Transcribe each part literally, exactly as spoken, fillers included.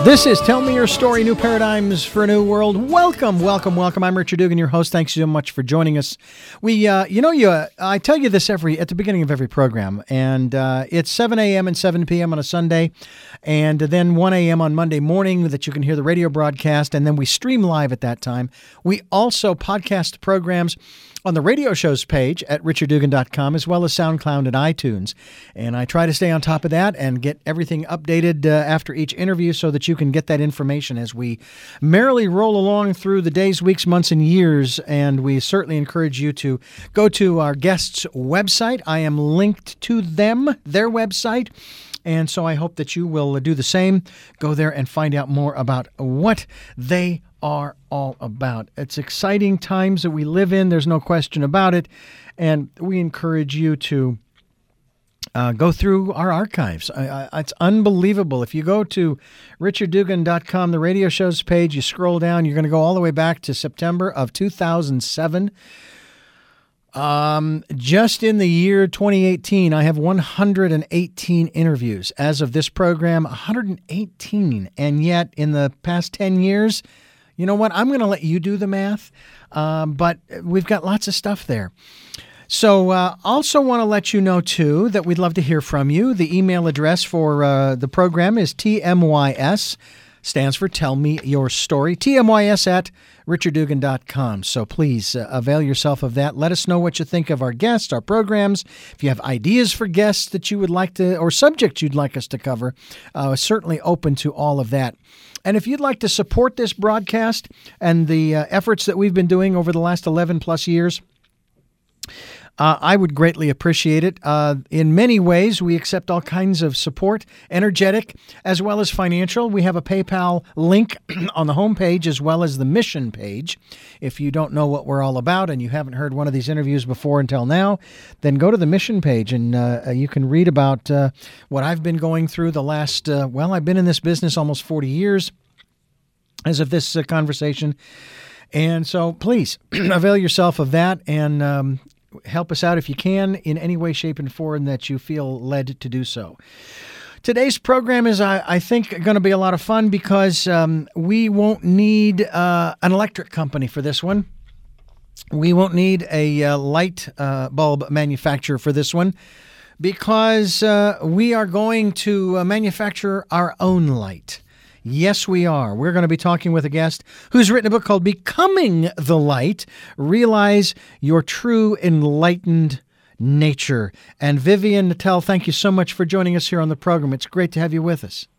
This is Tell Me Your Story, New Paradigms for a New World. Welcome, welcome, welcome. I'm Richard Dugan, your host. Thanks so much for joining us. We, uh, you know, you, uh, I tell you this every at the beginning of every program, and uh, it's seven a.m. and seven p.m. on a Sunday, and then one a.m. on Monday morning that you can hear the radio broadcast, and then we stream live at that time. We also podcast programs on the radio shows page at richard dugan dot com, as well as SoundCloud and iTunes. And I try to stay on top of that and get everything updated uh, after each interview so that you can get that information as we merrily roll along through the days, weeks, months, and years. And we certainly encourage you to go to our guests' website. I am linked to them, their website. And so I hope that you will do the same. Go there and find out more about what they are all about. It's exciting times that we live in. There's no question about it. And we encourage you to uh, go through our archives. I, I, it's unbelievable. If you go to richard dugan dot com, the radio shows page, you scroll down, you're going to go all the way back to September of two thousand seven. Um, just in the year twenty eighteen, I have one hundred eighteen interviews. As of this program, one hundred eighteen. And yet, in the past ten years, you know what? I'm going to let you do the math, um, but we've got lots of stuff there. So uh, also want to let you know, too, that we'd love to hear from you. The email address for uh, the program is T M Y S, stands for Tell Me Your Story, T M Y S at richard dugan dot com. So please uh, avail yourself of that. Let us know what you think of our guests, our programs. If you have ideas for guests that you would like to, or subjects you'd like us to cover, uh, certainly open to all of that. And if you'd like to support this broadcast and the uh, efforts that we've been doing over the last eleven plus years, Uh, I would greatly appreciate it. Uh, in many ways, we accept all kinds of support, energetic as well as financial. We have a PayPal link on the homepage as well as the mission page. If you don't know what we're all about and you haven't heard one of these interviews before until now, then go to the mission page and uh, you can read about uh, what I've been going through the last, uh, well, I've been in this business almost forty years as of this uh, conversation. And so please avail yourself of that and um, help us out if you can in any way, shape, and form that you feel led to do so. Today's program is, I, I think, going to be a lot of fun because um, we won't need uh, an electric company for this one. We won't need a uh, light uh, bulb manufacturer for this one because uh, we are going to uh, manufacture our own light. Yes, we are. We're going to be talking with a guest who's written a book called Becoming the Light, Realize Your True Enlightened Nature. And Vivian Nattel, thank you so much for joining us here on the program. It's great to have you with us.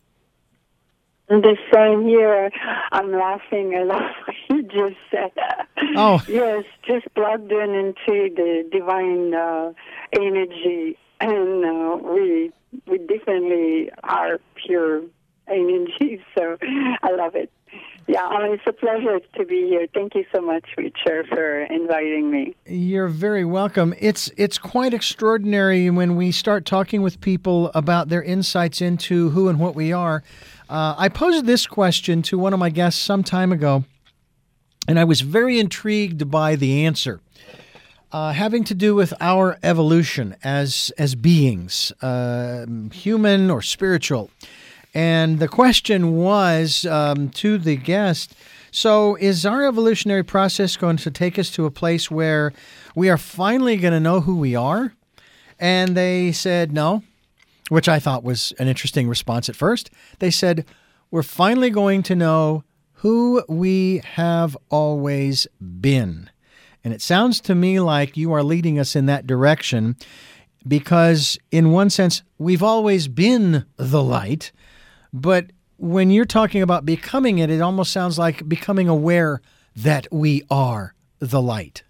The same here. I'm laughing a lot what you just said. Oh. Yes, just plugged in into the divine uh, energy. And uh, we, we definitely are pure energy, so I love it. Yeah, I mean, it's a pleasure to be here. Thank you so much, Richard, for inviting me. You're very welcome. It's it's quite extraordinary when we start talking with people about their insights into who and what we are. Uh, I posed this question to one of my guests some time ago, and I was very intrigued by the answer. Uh, having to do with our evolution as as beings, uh, human or spiritual. And the question was um, to the guest, so is our evolutionary process going to take us to a place where we are finally going to know who we are? And they said no, which I thought was an interesting response at first. They said, we're finally going to know who we have always been. And it sounds to me like you are leading us in that direction because in one sense, we've always been the light. But when you're talking about becoming it, it almost sounds like becoming aware that we are the light.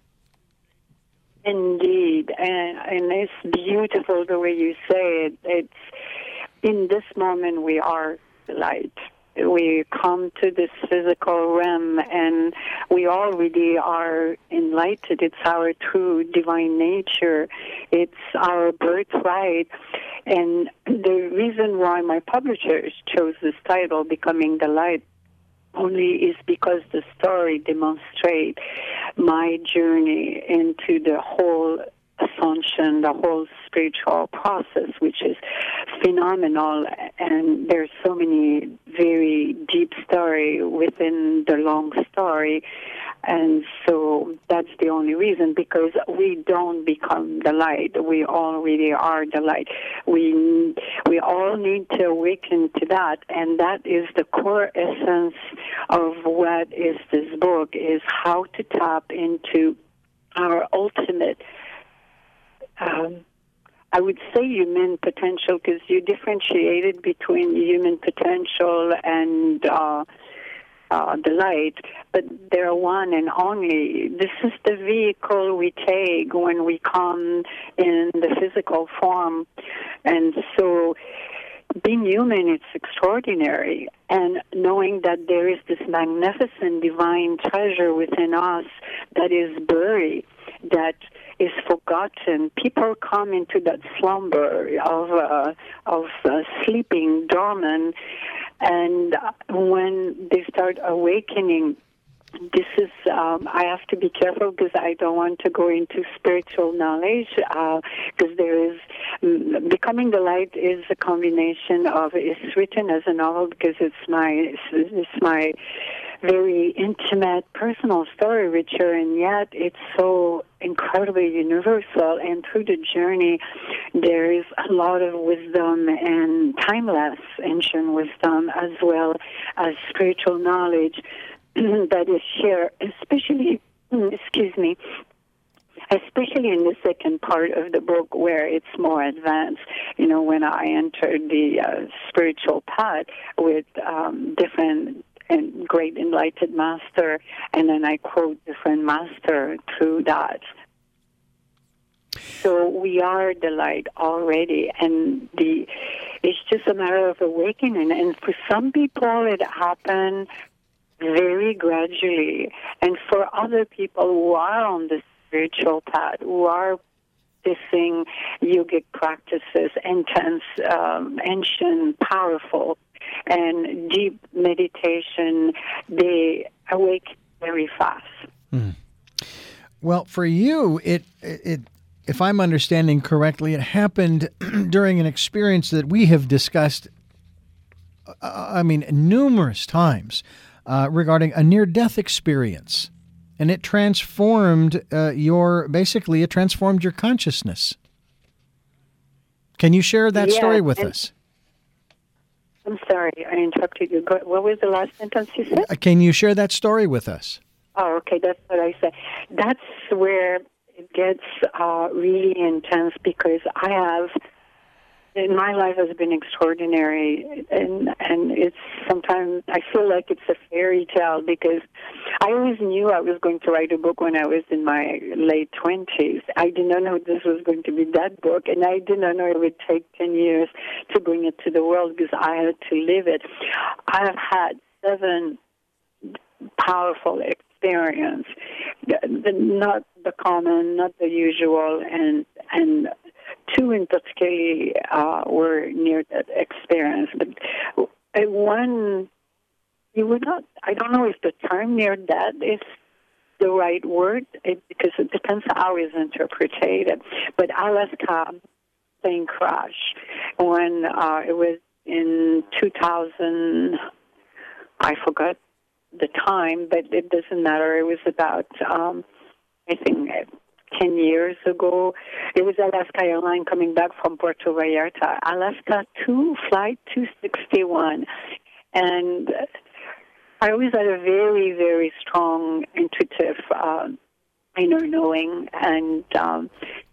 Indeed. And, and it's beautiful the way you say it. It's in this moment we are the light. We come to this physical realm and we already are enlightened. It's our true divine nature. It's our birthright. And the reason why my publishers chose this title, Becoming the Light, only is because the story demonstrates my journey into the whole ascension, the whole spiritual process, which is phenomenal. And there's so many very deep story within the long story. And so that's the only reason, because we don't become the light. We already are the light. We we all need to awaken to that, and that is the core essence of what is this book, is how to tap into our ultimate, um, I would say human potential, because you differentiated between human potential and uh, uh, the light, but they're one and only. This is the vehicle we take when we come in the physical form. And so being human, it's extraordinary. And knowing that there is this magnificent divine treasure within us that is buried, that is forgotten. People come into that slumber of uh, of uh, sleeping, dormant, and when they start awakening, this is, um, I have to be careful because I don't want to go into spiritual knowledge, because uh, there is, um, Becoming the Light is a combination of, it's written as a novel because it's my, it's, it's my very intimate, personal story, Richard, and yet it's so incredibly universal. And through the journey, there is a lot of wisdom and timeless ancient wisdom, as well as spiritual knowledge that is shared, especially, excuse me, especially in the second part of the book where it's more advanced. You know, when I entered the uh, spiritual path with um, different and great enlightened master, and then I quote different master through that. So we are the light already, and the it's just a matter of awakening. And for some people, it happened very gradually, and for other people who are on the spiritual path, who are practicing yogic practices, intense, um, ancient, powerful, and deep meditation, they awake very fast. Mm. Well, for you, it it if I'm understanding correctly, it happened during an experience that we have discussed, uh, I mean, numerous times, uh, regarding a near-death experience. And it transformed uh, your, basically, it transformed your consciousness. Can you share that yeah, story with us? I'm sorry, I interrupted you. What was the last sentence you said? Uh, can you share that story with us? Oh, okay, that's what I said. That's where it gets uh, really intense, because I have, in my life has been extraordinary, and and it's sometimes I feel like it's a fairy tale, because I always knew I was going to write a book when I was in my late twenties. I did not know this was going to be that book, and I did not know it would take ten years to bring it to the world, because I had to live it. I have had seven powerful experience, the, the, not the common, not the usual, and and two in particular uh, were near that experience. But uh, one, you would not, I don't know if the term near death is the right word, it, because it depends how it's interpreted. But Alaska plane crash, when uh, it was in two thousand, I forgot the time, but it doesn't matter. It was about, um, I think, ten years ago. It was Alaska Airlines coming back from Puerto Vallarta. Alaska two, flight two sixty-one. And I always had a very, very strong intuitive uh, inner knowing, and um,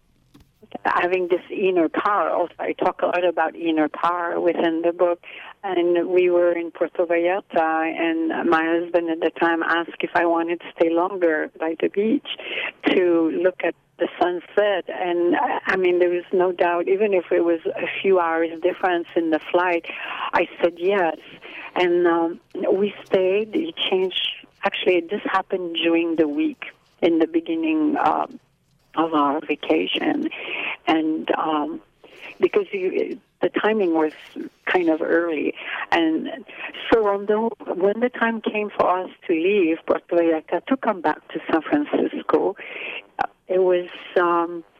having this inner power. Also, I talk a lot about inner power within the book. And we were in Puerto Vallarta, and my husband at the time asked if I wanted to stay longer by the beach to look at the sunset. And, I mean, there was no doubt, even if it was a few hours difference in the flight, I said yes. And um, we stayed. It changed. Actually, this happened during the week in the beginning um, of our vacation. And um, because you... the timing was kind of early. And so although when the time came for us to leave Puerto Vallarta to come back to San Francisco, it was um,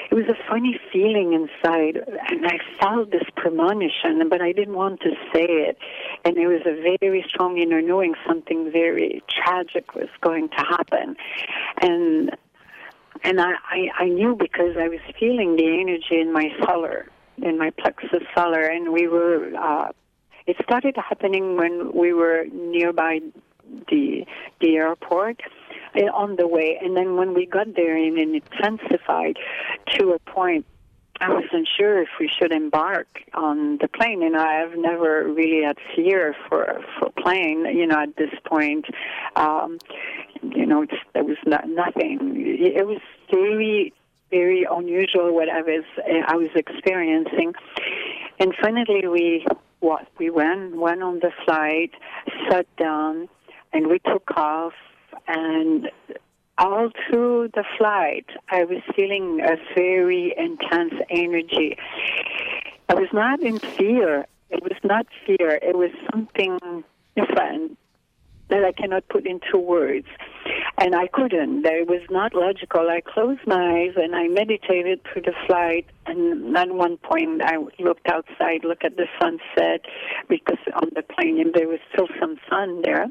it was a funny feeling inside, and I felt this premonition, but I didn't want to say it. And it was a very strong inner knowing something very tragic was going to happen. And and I, I, I knew because I was feeling the energy in my solar, in my plexus solar, and we were, uh, it started happening when we were nearby the the airport, on the way, and then when we got there and it intensified to a point I wasn't sure if we should embark on the plane, and I've never really had fear for for plane. You know, at this point, um, you know, it's, there was not, nothing. It was very, very unusual what I was I was experiencing, and finally we what we went went on the flight, sat down, and we took off. And all through the flight, I was feeling a very intense energy. I was not in fear. It was not fear. It was something different that I cannot put into words. And I couldn't. It was not logical. I closed my eyes and I meditated through the flight. And at one point, I looked outside, looked at the sunset, because on the plane there was still some sun there.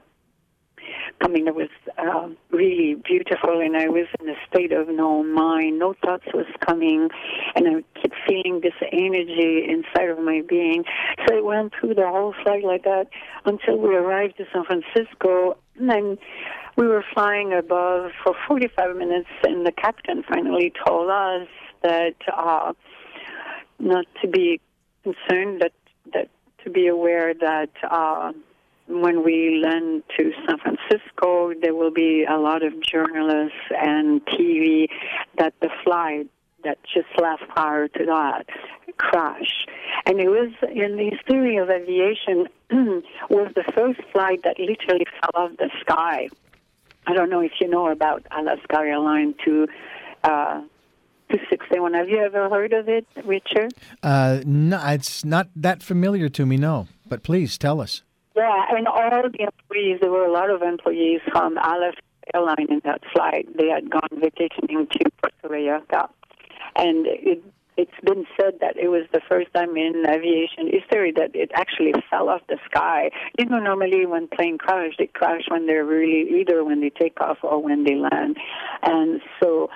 I mean, it was uh, really beautiful, and I was in a state of no mind. No thoughts was coming, and I kept feeling this energy inside of my being. So I went through the whole flight like that until we arrived in San Francisco, and then we were flying above for forty-five minutes, and the captain finally told us that uh, not to be concerned, that, that to be aware that... Uh, when we land to San Francisco, there will be a lot of journalists and T V that the flight that just left prior to that crashed. And it was, in the history of aviation, was the first flight that literally fell off the sky. I don't know if you know about Alaska Airlines to... Uh, two sixty-one. Have you ever heard of it, Richard? Uh, no, it's not that familiar to me, no. But please, tell us. Yeah, and all the employees, there were a lot of employees from Alaska Airlines in that flight. They had gone vacationing to Puerto Vallarta. And it, it's been said that it was the first time in aviation history that it actually fell off the sky. You know, normally when planes crash, they crash when they're really, either when they take off or when they land. And so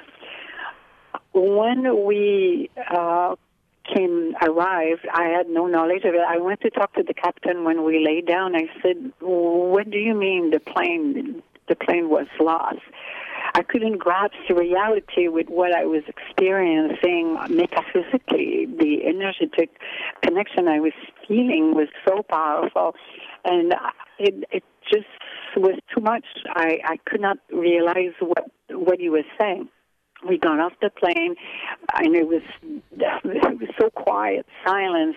when we... Uh, came arrived, I had no knowledge of it. I went to talk to the captain when we lay down. I said, "What do you mean the plane the plane was lost?" I couldn't grasp the reality with what I was experiencing metaphysically. The energetic connection I was feeling was so powerful, and it it just was too much. I, I could not realize what what he was saying. We got off the plane, and it was it was so quiet, silence,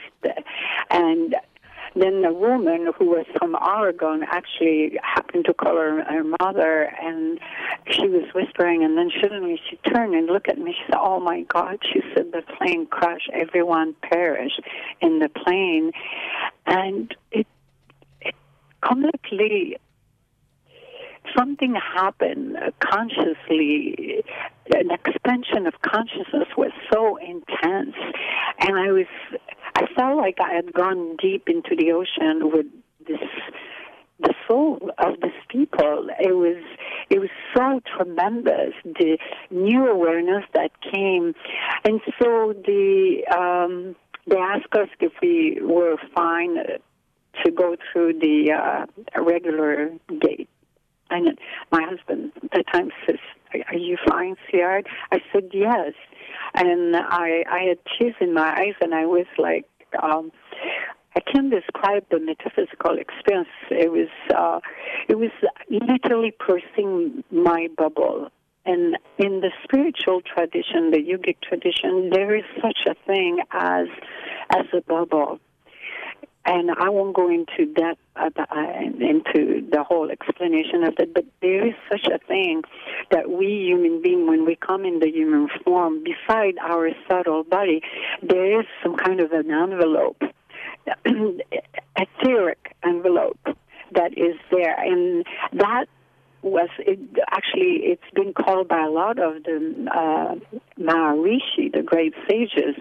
and then the woman who was from Oregon actually happened to call her, her mother, and she was whispering, and then suddenly she turned and looked at me. She said, "Oh my God!" She said, "The plane crashed. Everyone perished in the plane," and it it completely. Something happened uh, consciously. An expansion of consciousness was so intense, and I was, I felt like I had gone deep into the ocean with this, the soul of these people. It was, it was so tremendous. The new awareness that came, and so the um, they asked us if we were fine to go through the uh, regular gate. And my husband at the time says, "Are you fine, sweetheart?" I said, "Yes." And I, I had tears in my eyes, and I was like, um, I can't describe the metaphysical experience. It was, uh, it was literally bursting my bubble. And in the spiritual tradition, the yogic tradition, there is such a thing as, as a bubble. And I won't go into that, uh, into the whole explanation of it, but there is such a thing that we human beings, when we come in the human form, beside our subtle body, there is some kind of an envelope, etheric envelope that is there. And that was it, actually it's been called by a lot of the uh, Maharishi, the great sages,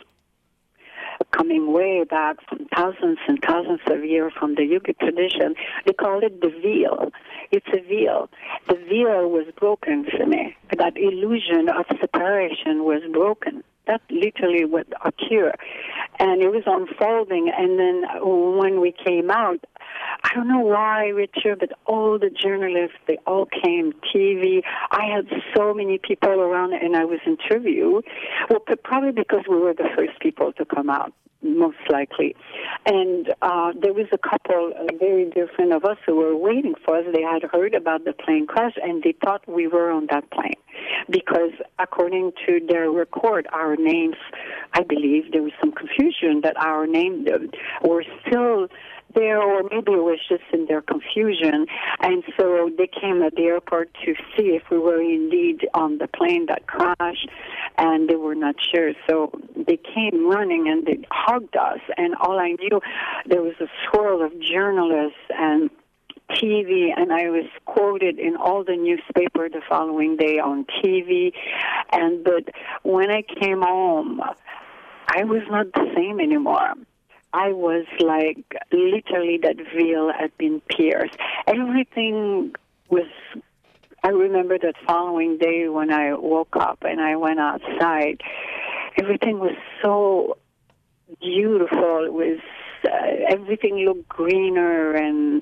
coming way back from thousands and thousands of years from the yogic tradition. They call it the veil. It's a veil. The veil was broken for me. That illusion of separation was broken. That literally would occur. And it was unfolding. And then when we came out, I don't know why, Richard, but all the journalists, they all came, T V. I had so many people around, and I was interviewed. Well, probably because we were the first people to come out, most likely. And uh, there was a couple, uh, very dear friend of us, who were waiting for us. They had heard about the plane crash, and they thought we were on that plane. Because according to their record, our names, I believe there was some confusion that our names were still there, or maybe it was just in their confusion. And so they came at the airport to see if we were indeed on the plane that crashed, and they were not sure. So they came running and they hugged us, and all I knew, there was a swirl of journalists and T V, and I was quoted in all the newspaper the following day on T V. And but when I came home, I was not the same anymore. I was like, literally that veil had been pierced. Everything was, I remember that following day when I woke up and I went outside, everything was so beautiful. It was, uh, everything looked greener and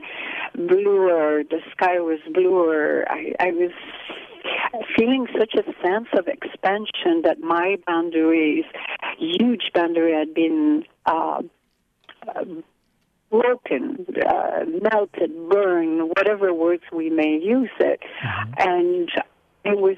bluer. The sky was bluer. I, I was feeling such a sense of expansion that my boundaries, huge boundary, had been uh, uh, broken, uh, melted, burned, whatever words we may use it. Mm-hmm. And it was,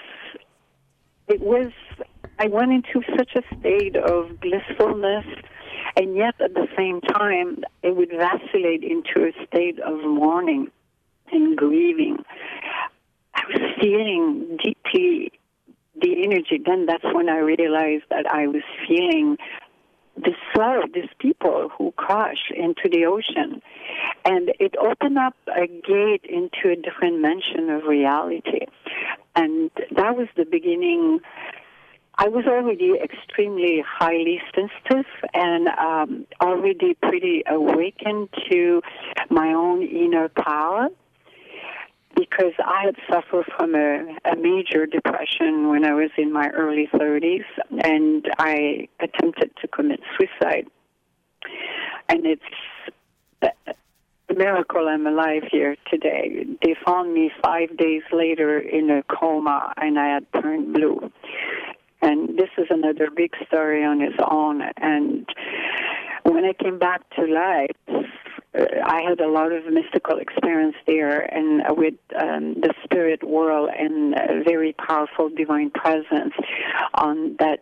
it was, I went into such a state of blissfulness, and yet at the same time, it would vacillate into a state of mourning and grieving. I was feeling deeply the energy. Then that's when I realized that I was feeling the sorrow, these people who crash into the ocean. And it opened up a gate into a different dimension of reality. And that was the beginning. I was already extremely highly sensitive and um, already pretty awakened to my own inner power, because I had suffered from a, a major depression when I was in my early thirties, and I attempted to commit suicide. And it's a miracle I'm alive here today. They found me five days later in a coma, and I had turned blue. And this is another big story on its own. And when I came back to life, I had a lot of mystical experience there, and with um, the spirit world and a very powerful divine presence on that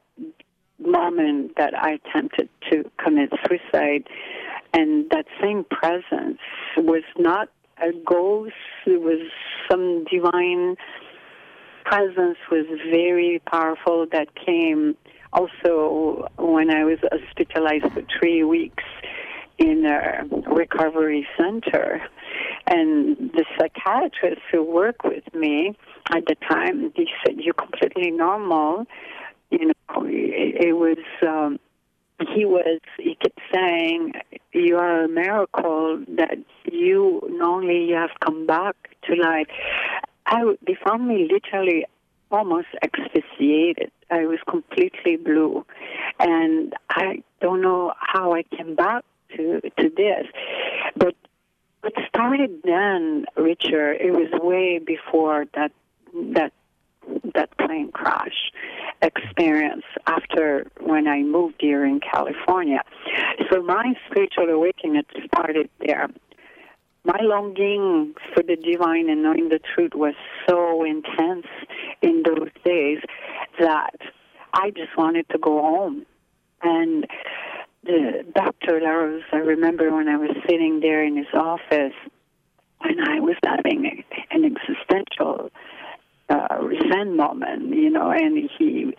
moment that I attempted to commit suicide. And that same presence was not a ghost, it was some divine presence, was very powerful, that came also when I was hospitalized for three weeks in a recovery center. And the psychiatrist who worked with me at the time, he said, "You're completely normal." You know, it, it was, um, he was, he kept saying, "You are a miracle that you, not only you have come back to life." I, they found me literally almost asphyxiated. I was completely blue. And I don't know how I came back to to this. But what started then, Richard, it was way before that that that plane crash experience, after when I moved here in California. So my spiritual awakening started there. My longing for the divine and knowing the truth was so intense in those days that I just wanted to go home. And the Doctor Laros, I remember when I was sitting there in his office, and I was having an existential uh, zen moment, you know, and he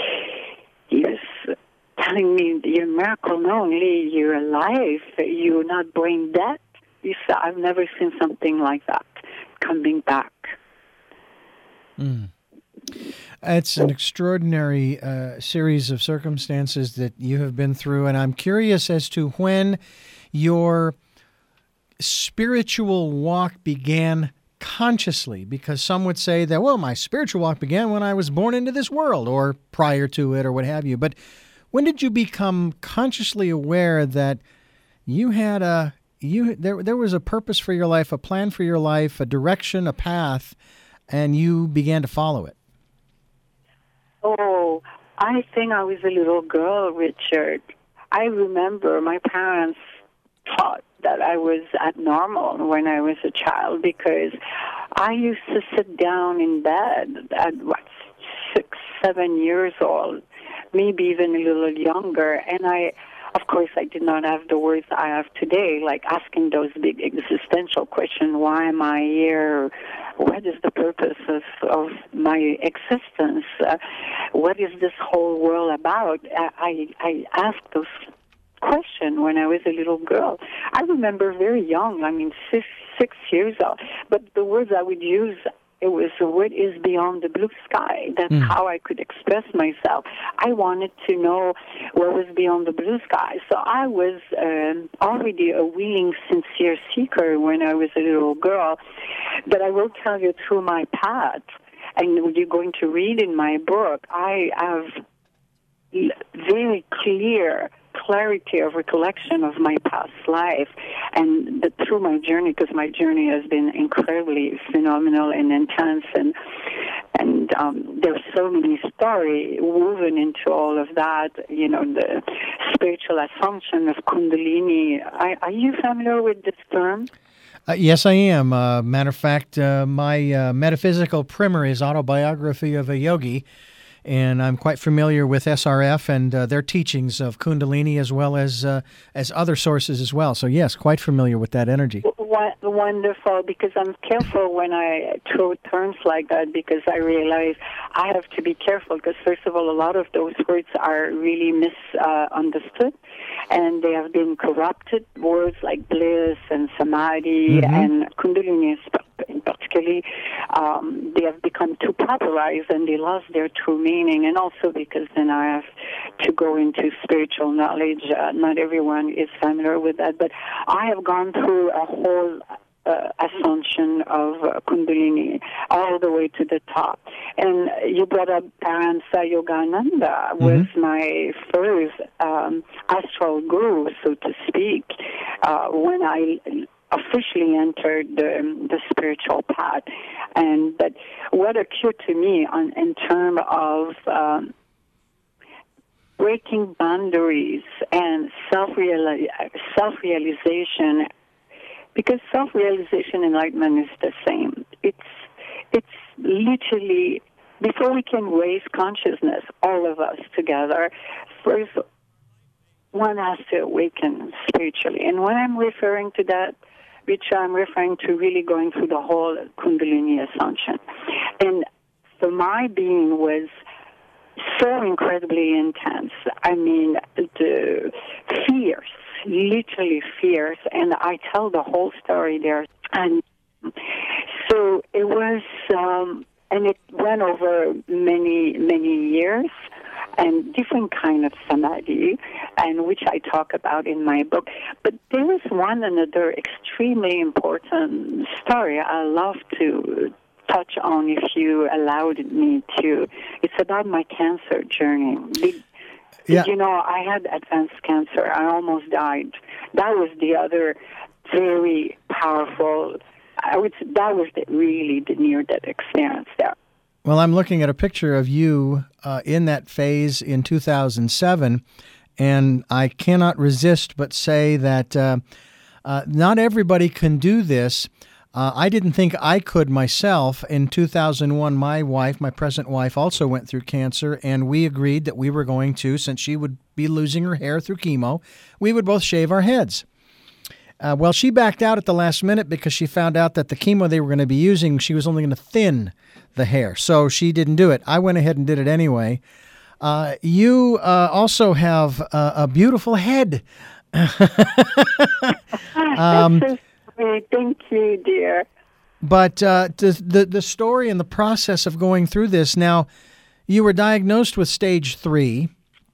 he was telling me, "You're a miracle, not only you're alive, you're not brain dead." I've never seen something like that coming back Mm. It's an extraordinary uh, series of circumstances that you have been through, and I'm curious as to when your spiritual walk began consciously, because some would say that, well, my spiritual walk began when I was born into this world or prior to it or what have you. But when did you become consciously aware that you had a you there there was a purpose for your life, a plan for your life, a direction, a path, and you began to follow it? Oh, I think I was a little girl, Richard. I remember my parents thought that I was abnormal when I was a child because I used to sit down in bed at what, six, seven years old, maybe even a little younger, and I, of course, I did not have the words I have today, like asking those big existential questions, why am I here? What is the purpose of, of my existence? Uh, what is this whole world about? I, I, I asked those questions when I was a little girl. I remember very young, I mean, six, six years old, but the words I would use, it was what is beyond the blue sky. That's mm. how I could express myself. I wanted to know what was beyond the blue sky. So I was um, already a willing, sincere seeker when I was a little girl. But I will tell you through my path, and you're going to read in my book, I have very clear clarity of recollection of my past life and the, through my journey, because my journey has been incredibly phenomenal and intense, and and um, there's so many stories woven into all of that, you know, the spiritual assumption of Kundalini. Are, are you familiar with this term? Uh, yes, I am. Uh, matter of fact, uh, my uh, metaphysical primer is Autobiography of a Yogi, and I'm quite familiar with S R F and uh, their teachings of Kundalini, as well as uh, as other sources as well. So yes, quite familiar with that energy. Wonderful, because I'm careful when I throw terms like that, because I realize I have to be careful, because first of all, a lot of those words are really misunderstood, uh, and they have been corrupted. Words like bliss and samadhi mm-hmm. and Kundalini in particular, um, they have become too popularized and they lost their true meaning. And also because then I have to go into spiritual knowledge. Uh, not everyone is familiar with that, but I have gone through a whole uh, assumption of uh, Kundalini all the way to the top. And you brought up Paramhansa Yogananda mm-hmm. was my first um, astral guru, so to speak, uh, when I officially entered the, the spiritual path. And but what occurred to me on, in terms of um, breaking boundaries and self-reali- self-realization, because self-realization and enlightenment is the same. It's it's literally, before we can raise consciousness, all of us together, first one has to awaken spiritually. And when I'm referring to that, which I'm referring to really going through the whole Kundalini ascension. And so my being was so incredibly intense. I mean, the fierce, literally fierce, and I tell the whole story there. And so it was, um, and it went over many, many years, and different kind of samadhi, and which I talk about in my book. But there is one another extremely important story I love to touch on, if you allowed me to. It's about my cancer journey. Did, yeah. did you know I had advanced cancer? I almost died. That was the other very powerful, I would say that was the, really the near-death experience there. Well, I'm looking at a picture of you uh, in that phase in two thousand seven, and I cannot resist but say that uh, uh, not everybody can do this. Uh, I didn't think I could myself. In two thousand one, my wife, my present wife, also went through cancer, and we agreed that we were going to, since she would be losing her hair through chemo, we would both shave our heads. Uh, well, she backed out at the last minute because she found out that the chemo they were going to be using, she was only going to thin the hair. So she didn't do it. I went ahead and did it anyway. Uh, you uh, also have uh, a beautiful head. um, That's so sweet. Thank you, dear. But uh, the, the the story and the process of going through this. Now, you were diagnosed with stage three.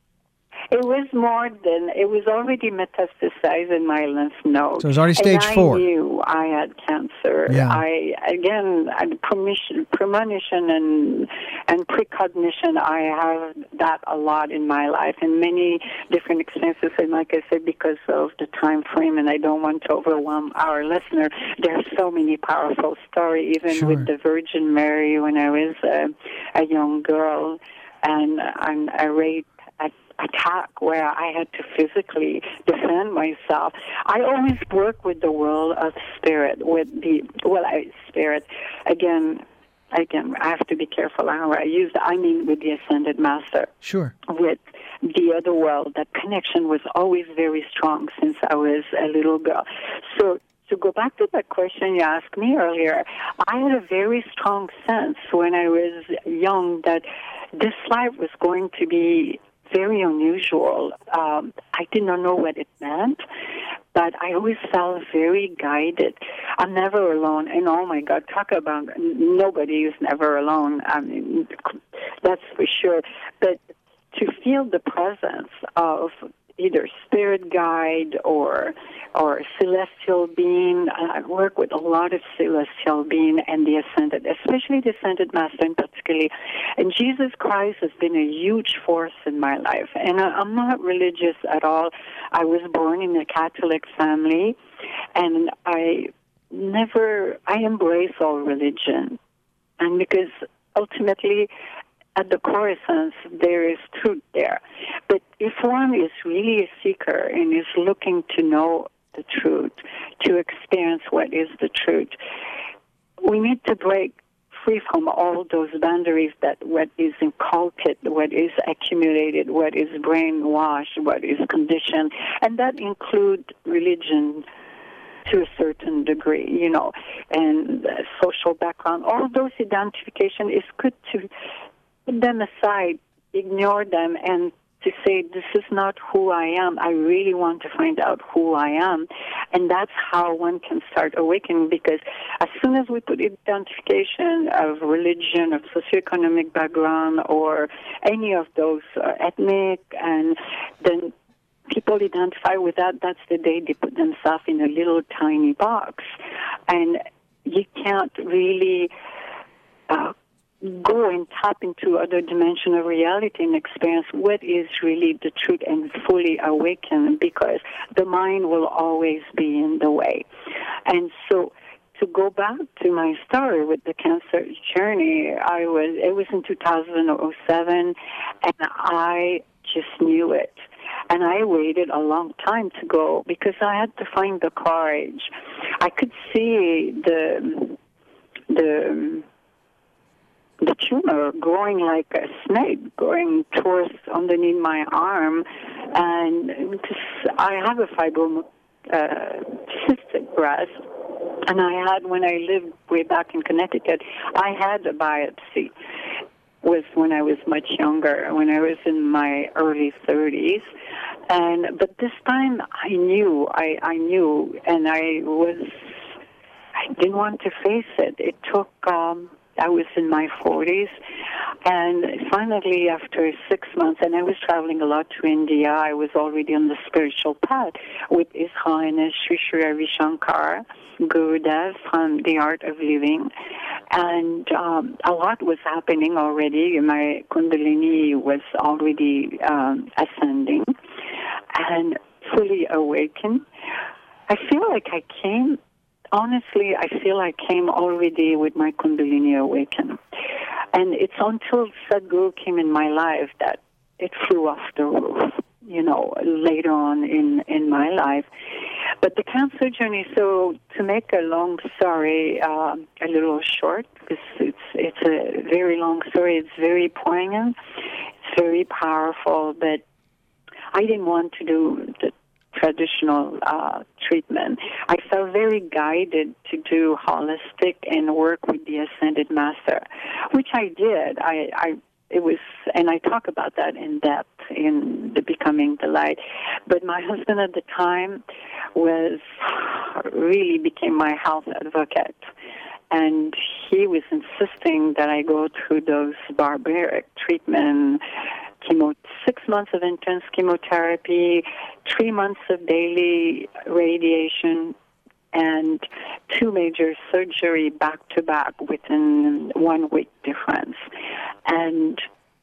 It was more than, it was already metastasized in my lymph node. So it was already stage and I four. I knew I had cancer. Yeah. I, again, I- permission, premonition and, and precognition, I have that a lot in my life in many different experiences. And like I said, because of the time frame, and I don't want to overwhelm our listener, there's so many powerful stories, even Sure. with the Virgin Mary when I was a, a young girl, and I'm a rape attack where I had to physically defend myself. I always work with the world of spirit, with the, well, I, spirit, again, again, I have to be careful how I use that. I mean with the Ascended Master. Sure. With the other world. That connection was always very strong since I was a little girl. So to go back to that question you asked me earlier, I had a very strong sense when I was young that this life was going to be very unusual. Um, I did not know what it meant, but I always felt very guided. I'm never alone. And oh my God, talk about nobody is never alone. I mean, that's for sure. But to feel the presence of either spirit guide or or celestial being. I work with a lot of celestial being and the Ascended, especially the Ascended Master in particular. And Jesus Christ has been a huge force in my life. And I, I'm not religious at all. I was born in a Catholic family, and I never, I embrace all religion. And because ultimately, at the core essence, there is truth there. But if one is really a seeker and is looking to know the truth, to experience what is the truth, we need to break free from all those boundaries that what is inculcated, what is accumulated, what is brainwashed, what is conditioned, and that includes religion to a certain degree, you know, and uh, social background. All those identification is good to put them aside, ignore them, and to say, this is not who I am. I really want to find out who I am. And that's how one can start awakening, because as soon as we put identification of religion, of socioeconomic background, or any of those uh, ethnic, and then people identify with that, that's the day they put themselves in a little tiny box. And you can't really uh, go and tap into other dimension of reality and experience what is really the truth and fully awaken, because the mind will always be in the way. And so to go back to my story with the cancer journey, I was it was in two thousand seven, and I just knew it. And I waited a long time to go because I had to find the courage. I could see the the the tumor growing like a snake, growing towards underneath my arm, and I have a fibro uh, cystic breast, and I had, when I lived way back in Connecticut, I had a biopsy. Was when I was much younger, when I was in my early thirties, and but this time I knew, I, I knew, and I was, I didn't want to face it. It took. Um, I was in my forties, and finally, after six months, and I was traveling a lot to India, I was already on the spiritual path with His Highness Sri Sri Ravi Shankar Gurudev from The Art of Living, and um, a lot was happening already. My Kundalini was already um, ascending and fully awakened. I feel like I came Honestly, I feel I came already with my Kundalini awakened. And it's until Sadhguru came in my life that it flew off the roof, you know, later on in, in my life. But the cancer journey, so to make a long story uh, a little short, because it's, it's a very long story, it's very poignant, it's very powerful, but I didn't want to do the traditional uh, treatment. I felt very guided to do holistic and work with the Ascended Master, which I did. I, I it was, and I talk about that in depth in the Becoming the Light. But my husband at the time was really became my health advocate, And he was insisting that I go through those barbaric treatment, chemo, six months of intense chemotherapy, three months of daily radiation, and two major surgery back to back within one week difference. And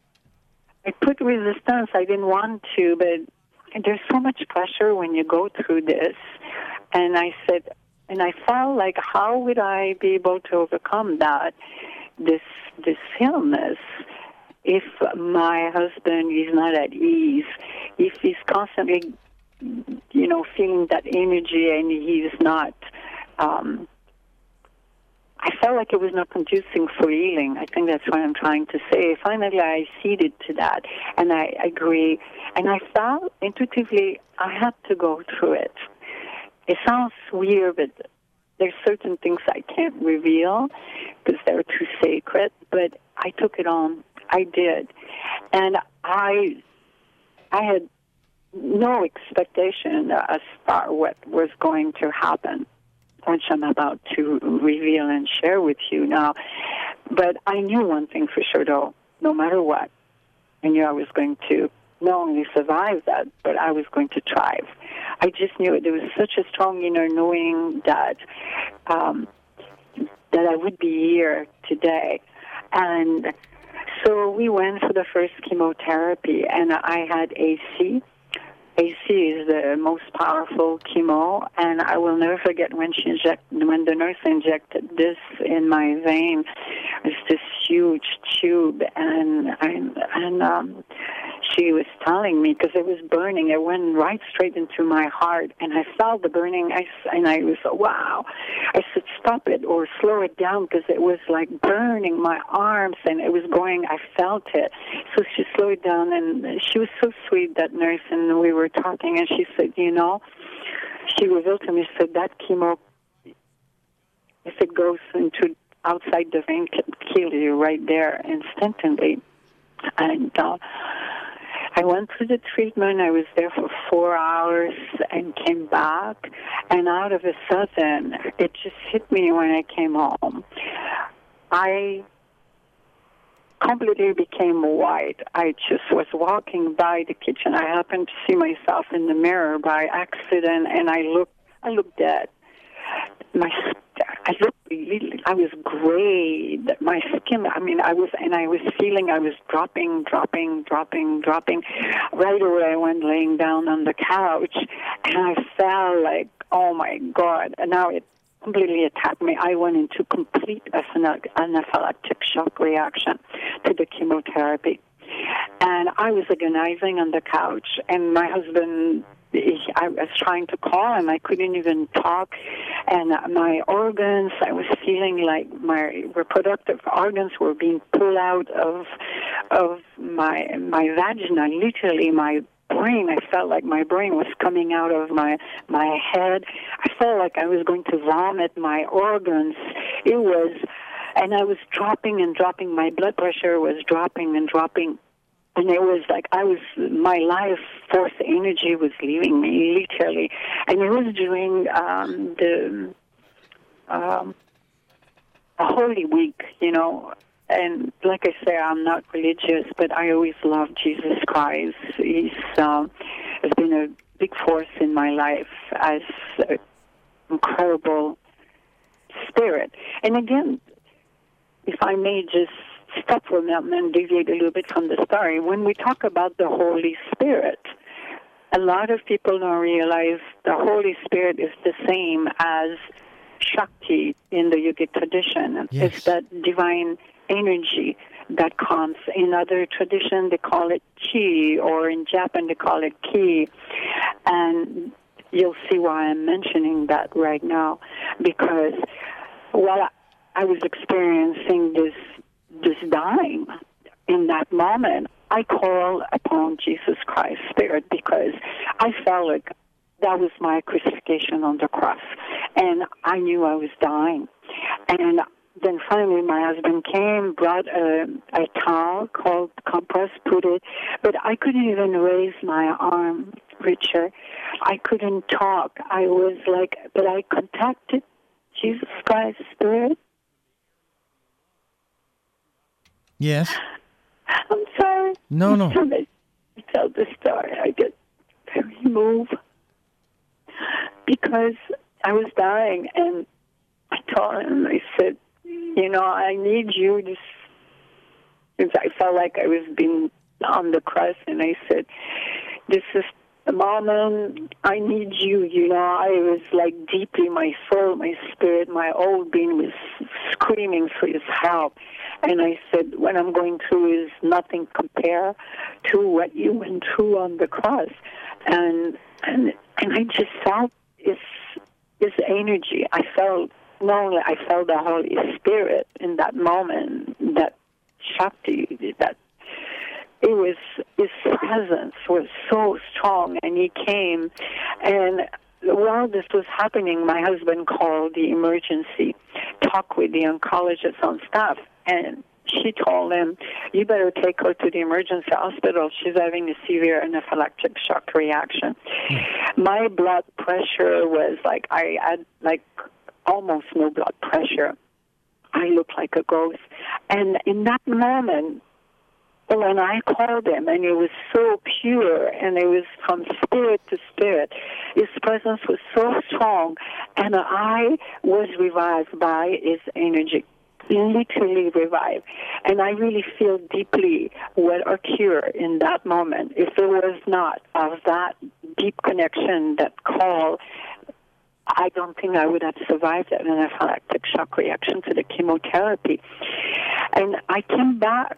I put resistance. I didn't want to, but there's so much pressure when you go through this. And I said, and I felt like, how would I be able to overcome that, this this illness, if my husband is not at ease, if he's constantly, you know, feeling that energy and he's not, um, I felt like it was not conducing for healing. I think that's what I'm trying to say. Finally, I ceded to that, and I agree. And I felt intuitively I had to go through it. It sounds weird, but there's certain things I can't reveal because they're too sacred, but I took it on. I did. And I I had no expectation as far what was going to happen, which I'm about to reveal and share with you now. But I knew one thing for sure, though, no matter what, I knew I was going to not only survive that, but I was going to thrive. I just knew it. There was such a strong inner knowing that um, that I would be here today. And so we went for the first chemotherapy, and I had A C. A C is the most powerful chemo, and I will never forget when she inject, when the nurse injected this in my vein. It's this huge tube, and and, and um, she was telling me, because it was burning, it went right straight into my heart, and I felt the burning, I, and I was, wow. I said, stop it or slow it down, because it was like burning my arms, and it was going, I felt it. So she slowed it down, and she was so sweet, that nurse, and we were talking, and she said, you know, she revealed to me, she said, that chemo, if it goes into outside the vein, can kill you right there instantly. And uh, I went through the treatment. I was there for four hours and came back. And out of a sudden, it just hit me when I came home. I completely became white. I just was walking by the kitchen. I happened to see myself in the mirror by accident, and I looked, I looked dead. My, I looked really, I was gray. My skin, I mean, I was, and I was feeling I was dropping, dropping, dropping, dropping. Right away, I went laying down on the couch, and I felt like, oh my God. And now it completely attacked me. I went into complete anaphylactic shock reaction to the chemotherapy. And I was agonizing on the couch, and my husband, I was trying to call him. I couldn't even talk. And my organs, I was feeling like my reproductive organs were being pulled out of of my my vagina. Literally, my brain, I felt like my brain was coming out of my my head. I felt like I was going to vomit my organs. It was, and I was dropping and dropping. My blood pressure was dropping and dropping. And it was like I was, my life force energy was leaving me, literally. And it was during um, the um, a Holy Week, you know. And like I say, I'm not religious, but I always loved Jesus Christ. He's um, has been a big force in my life as an incredible spirit. And again, if I may just stop for a moment and deviate a little bit from the story. When we talk about the Holy Spirit, a lot of people don't realize the Holy Spirit is the same as Shakti in the yogic tradition. Yes. It's that divine energy that comes. In other traditions, they call it Chi, or in Japan, they call it Ki. And you'll see why I'm mentioning that right now, because while I was experiencing this this dying in that moment, I call upon Jesus Christ Spirit, because I felt like that was my crucifixion on the cross, and I knew I was dying. And then finally my husband came, brought a, a towel called compress, put it, but I couldn't even raise my arm, Richard. I couldn't talk. I was like, but I contacted Jesus Christ Spirit, Yes. I'm sorry. No, no. When I tell the story, I get very moved because I was dying, and I told him, I said, you know, I need you to, because I felt like I was being on the cross, and I said, this is the moment I need you, you know. I was like deeply, my soul, my spirit, my whole being was screaming for his help. And I said, what I'm going through is nothing compared to what you went through on the cross. And and and I just felt his, his energy. I felt, not only I felt the Holy Spirit in that moment, that Shakti, that it was, his presence was so strong, and he came. And while this was happening, my husband called the emergency, talked with the oncologist on staff, and she told him, you better take her to the emergency hospital. She's having a severe anaphylactic shock reaction. Mm. My blood pressure was like, I had like almost no blood pressure. I looked like a ghost. And in that moment, when I called him, and it was so pure, and it was from spirit to spirit, his presence was so strong, and I was revived by his energy, literally revived. And I really feel deeply what occurred in that moment. If it was not of that deep connection, that call, I don't think I would have survived an anaphylactic shock reaction to the chemotherapy. And I came back.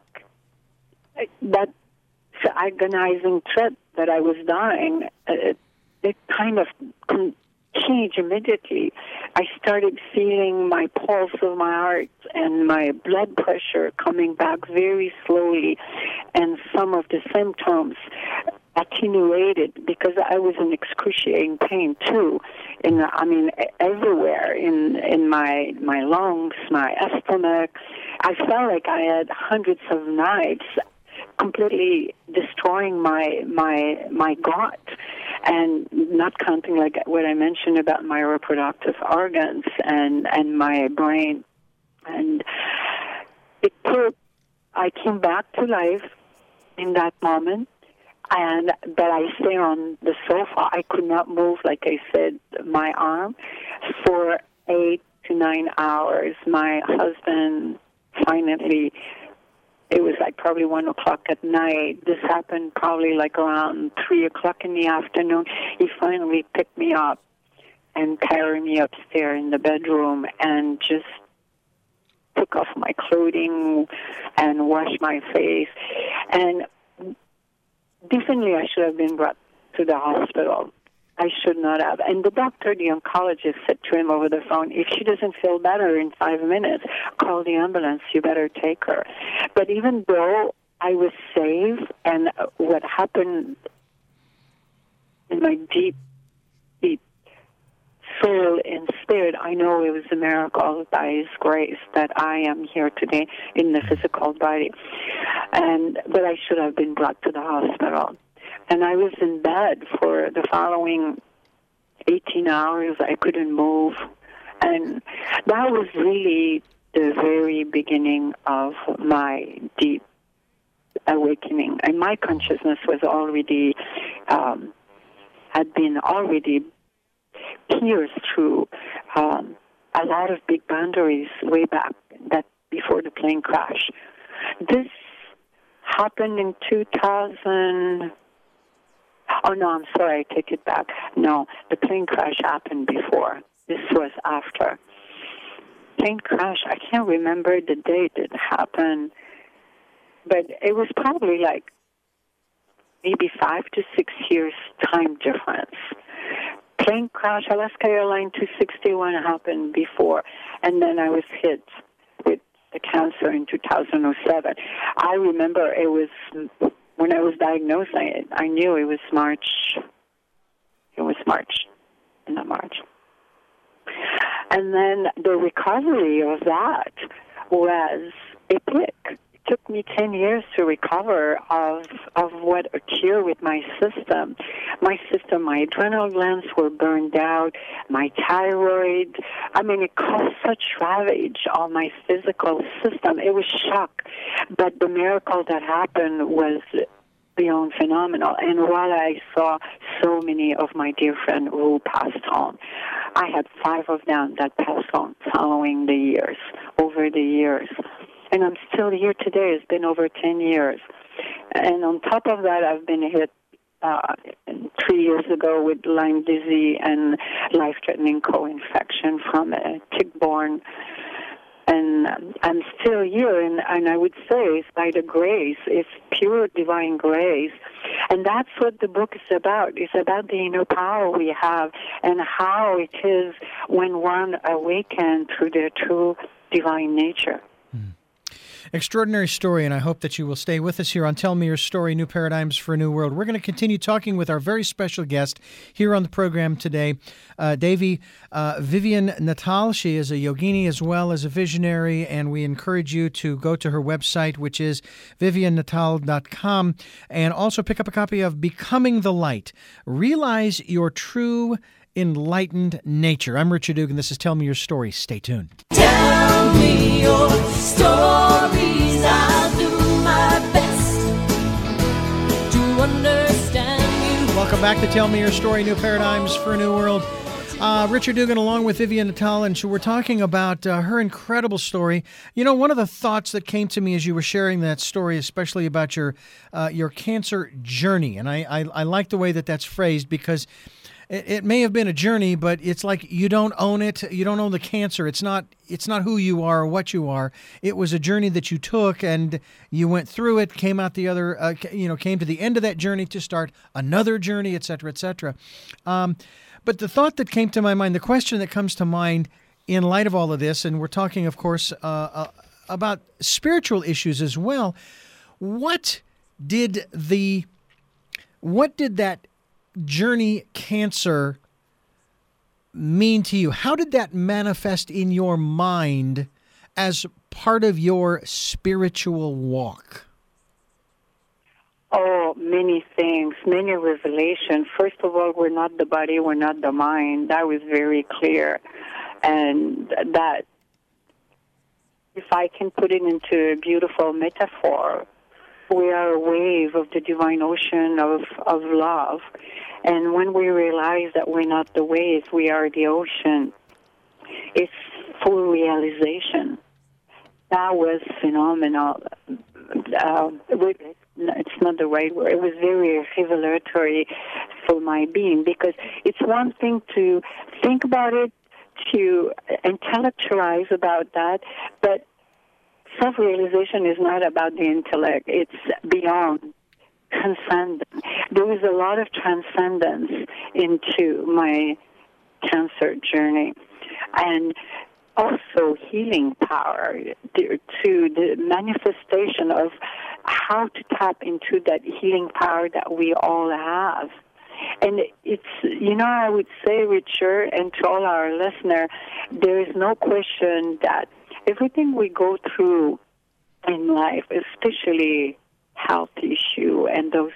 That agonizing threat that I was dying, it, it kind of changed immediately. I started feeling my pulse of my heart and my blood pressure coming back very slowly, and some of the symptoms attenuated because I was in excruciating pain too. In I mean, everywhere in in my my lungs, my stomach. I felt like I had hundreds of knives completely destroying my my my gut, and not counting like what I mentioned about my reproductive organs and and my brain. And it took, I came back to life in that moment, and but I stayed on the sofa. I could not move, like I said, my arm for eight to nine hours. My husband finally, it was like probably one o'clock at night. This happened probably like around three o'clock in the afternoon. He finally picked me up and carried me upstairs in the bedroom and just took off my clothing and washed my face. And definitely I should have been brought to the hospital. I should not have. And the doctor, the oncologist, said to him over the phone, if she doesn't feel better in five minutes, call the ambulance, you better take her. But even though I was saved, and what happened in my deep, deep soul and spirit, I know it was a miracle by His grace that I am here today in the physical body. And but I should have been brought to the hospital. And I was in bed for the following eighteen hours. I couldn't move. And that was really the very beginning of my deep awakening. And my consciousness was already, um, had been already pierced through um, a lot of big boundaries way back, that before the plane crash. This happened in two thousand. Oh, no, I'm sorry, I take it back. No, the plane crash happened before. This was after. Plane crash, I can't remember the date it happened, but it was probably like maybe five to six years time difference. Plane crash, Alaska Airlines two sixty-one happened before, and then I was hit with the cancer in two thousand seven. I remember it was... When I was diagnosed, I, I knew it was March. It was March, not March. And then the recovery of that was epic. took me ten years to recover of of what occurred with my system. My system, my adrenal glands were burned out, my thyroid. I mean, it caused such ravage on my physical system. It was shock. But the miracle that happened was beyond phenomenal. And while I saw so many of my dear friends who passed on, I had five of them that passed on following the years, over the years. And I'm still here today. It's been over ten years. And on top of that, I've been hit uh, three years ago with Lyme disease and life-threatening co-infection from a tick-borne. And I'm still here, and, and I would say it's by the grace, it's pure divine grace. And that's what the book is about. It's about the inner power we have and how it is when one awakens through their true divine nature. Extraordinary story, and I hope that you will stay with us here on Tell Me Your Story, New Paradigms for a New World. We're going to continue talking with our very special guest here on the program today, uh, Devi uh, Vivian Natal. She is a yogini as well as a visionary, and we encourage you to go to her website, which is vivian natal dot com, and also pick up a copy of Becoming the Light. Realize your true enlightened nature. I'm Richard Dugan. This is Tell Me Your Story. Stay tuned. Tell me your stories. I'll do my best to understand you. Welcome back to Tell Me Your Story, New Paradigms for a New World. Uh, Richard Dugan along with Vivian Natal, and so we're talking about uh, her incredible story. You know, one of the thoughts that came to me as you were sharing that story, especially about your uh, your cancer journey, and I, I, I like the way that that's phrased, because it, it may have been a journey, but it's like you don't own it. You don't own the cancer. It's not it's not who you are or what you are. It was a journey that you took, and you went through it, came out the other, uh, you know, came to the end of that journey to start another journey, et cetera, et cetera. Um, But the thought that came to my mind, the question that comes to mind in light of all of this, and we're talking, of course, uh, uh, about spiritual issues as well. What did the, what did that journey cancer mean to you? How did that manifest in your mind as part of your spiritual walk? Oh, many things, many revelations. First of all, we're not the body, we're not the mind. That was very clear. And that, if I can put it into a beautiful metaphor, we are a wave of the divine ocean of, of love. And when we realize that we're not the wave, we are the ocean, it's full realization. That was phenomenal. Uh, it's not the right word. It was very revelatory for my being, because it's one thing to think about it, to intellectualize about that, but self-realization is not about the intellect. It's beyond, transcendent. There was a lot of transcendence into my cancer journey. And also healing power, to the manifestation of how to tap into that healing power that we all have. And it's, you know, I would say, Richard, and to all our listeners, there is no question that everything we go through in life, especially health issue and those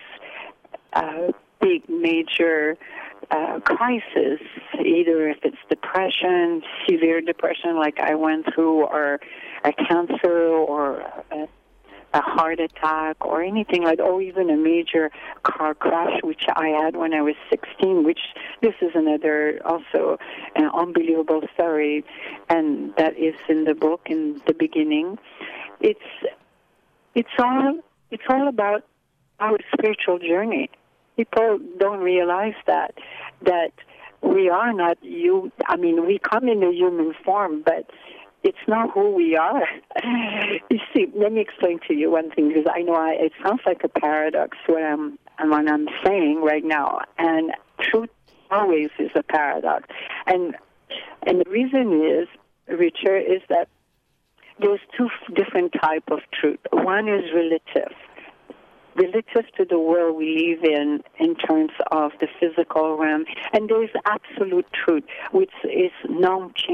uh, big major uh, crisis, either if it's depression, severe depression like I went through, or a cancer, or a, a heart attack, or anything like, or even a major car crash, which I had when I was sixteen, which this is another also an unbelievable story, and that is in the book in the beginning. It's it's all it's all about our spiritual journey. People don't realize that, that we are not you. I mean, we come in a human form, but it's not who we are. You see, let me explain to you one thing, because I know I, it sounds like a paradox what I'm, what I'm saying right now, and truth always is a paradox. And and the reason is, Richard, is that there's two different types of truth. One is relative. relative to the world we live in, in terms of the physical realm. And there is absolute truth, which is non-changing, is the ultimate absolute truth.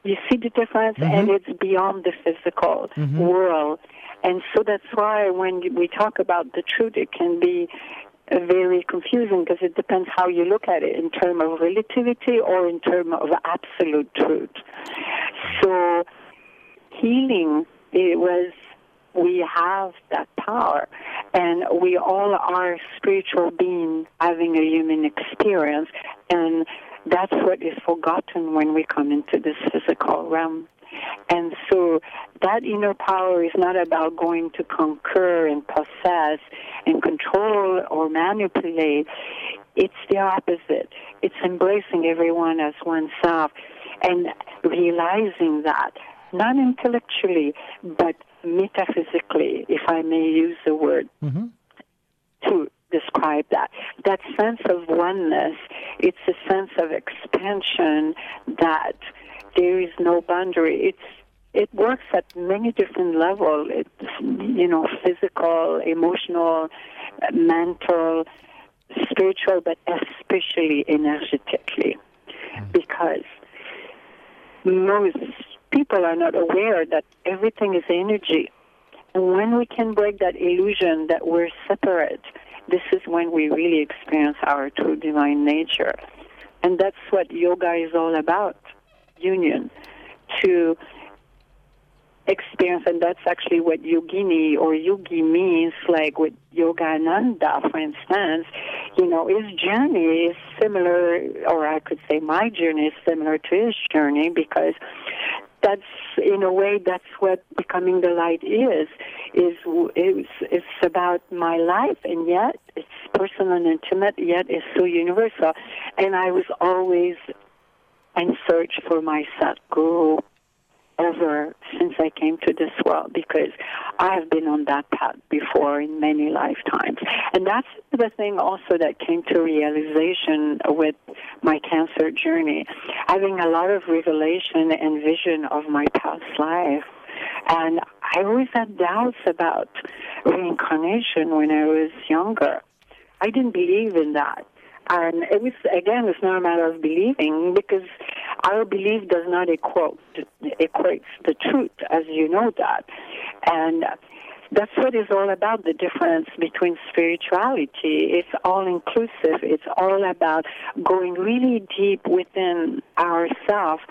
You see the difference? Mm-hmm. And it's beyond the physical Mm-hmm. world. And so that's why when we talk about the truth, it can be uh, very confusing because it depends how you look at it in terms of relativity or in terms of absolute truth. So healing, it was, we have that power, and we all are spiritual beings having a human experience, and that's what is forgotten when we come into this physical realm. And so that inner power is not about going to conquer and possess and control or manipulate. It's the opposite. It's embracing everyone as oneself and realizing that, not intellectually, but metaphysically, if I may use the word, Mm-hmm. to describe that. That sense of oneness, it's a sense of expansion that there is no boundary. It's it works at many different levels. It's, you know, physical, emotional, mental, spiritual, but especially energetically, because most people are not aware that everything is energy. And when we can break that illusion that we're separate, this is when we really experience our true divine nature. And that's what yoga is all about, union, to experience, and that's actually what yogini or yogi means, like with Yogananda, for instance. You know, his journey is similar, or I could say my journey is similar to his journey, because that's, in a way, that's what becoming the light is. Is it's, it's about my life, and yet it's personal and intimate, yet it's so universal. And I was always in search for my Sadguru ever since I came to this world, because I have been on that path before in many lifetimes. And that's the thing also that came to realization with my cancer journey, having a lot of revelation and vision of my past life. And I always had doubts about reincarnation when I was younger. I didn't believe in that. And it was, again, it's not a matter of believing, because our belief does not equate, equates the truth, as you know that. And that's what it's all about, the difference between spirituality. It's all-inclusive. It's all about going really deep within ourselves,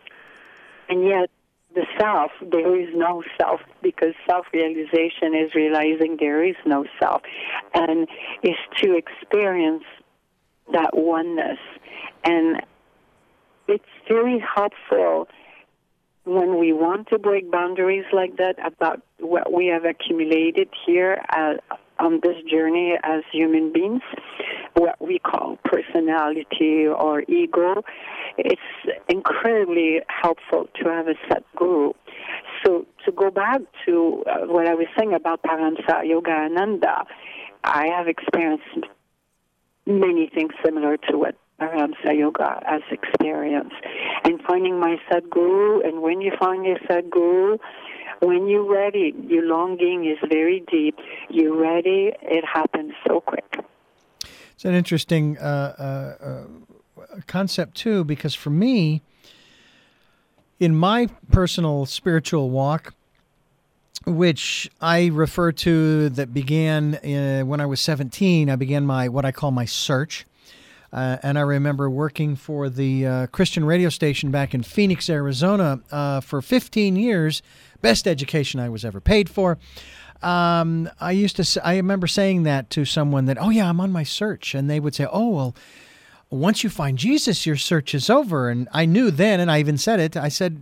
and yet the self, there is no self, because self-realization is realizing there is no self, and is to experience that oneness. And it's very helpful when we want to break boundaries like that about what we have accumulated here uh, on this journey as human beings, what we call personality or ego. It's incredibly helpful to have a Sadguru. So to go back to uh, what I was saying about Paramsa Yogananda, I have experienced many things similar to what Paramsa Yoga has experienced. And finding my Sadguru, and when you find your Sadguru, when you're ready, your longing is very deep, you're ready, it happens so quick. It's an interesting uh, uh, uh, concept, too, because for me, in my personal spiritual walk, which I refer to, that began uh, when I was seventeen, I began my what I call my search. Uh, and I remember working for the uh, Christian radio station back in Phoenix, Arizona uh, for fifteen years, best education I was ever paid for. Um, I used to, say, I remember saying that to someone that, oh yeah, I'm on my search. And they would say, oh, well, once you find Jesus, your search is over. And I knew then, and I even said it, I said,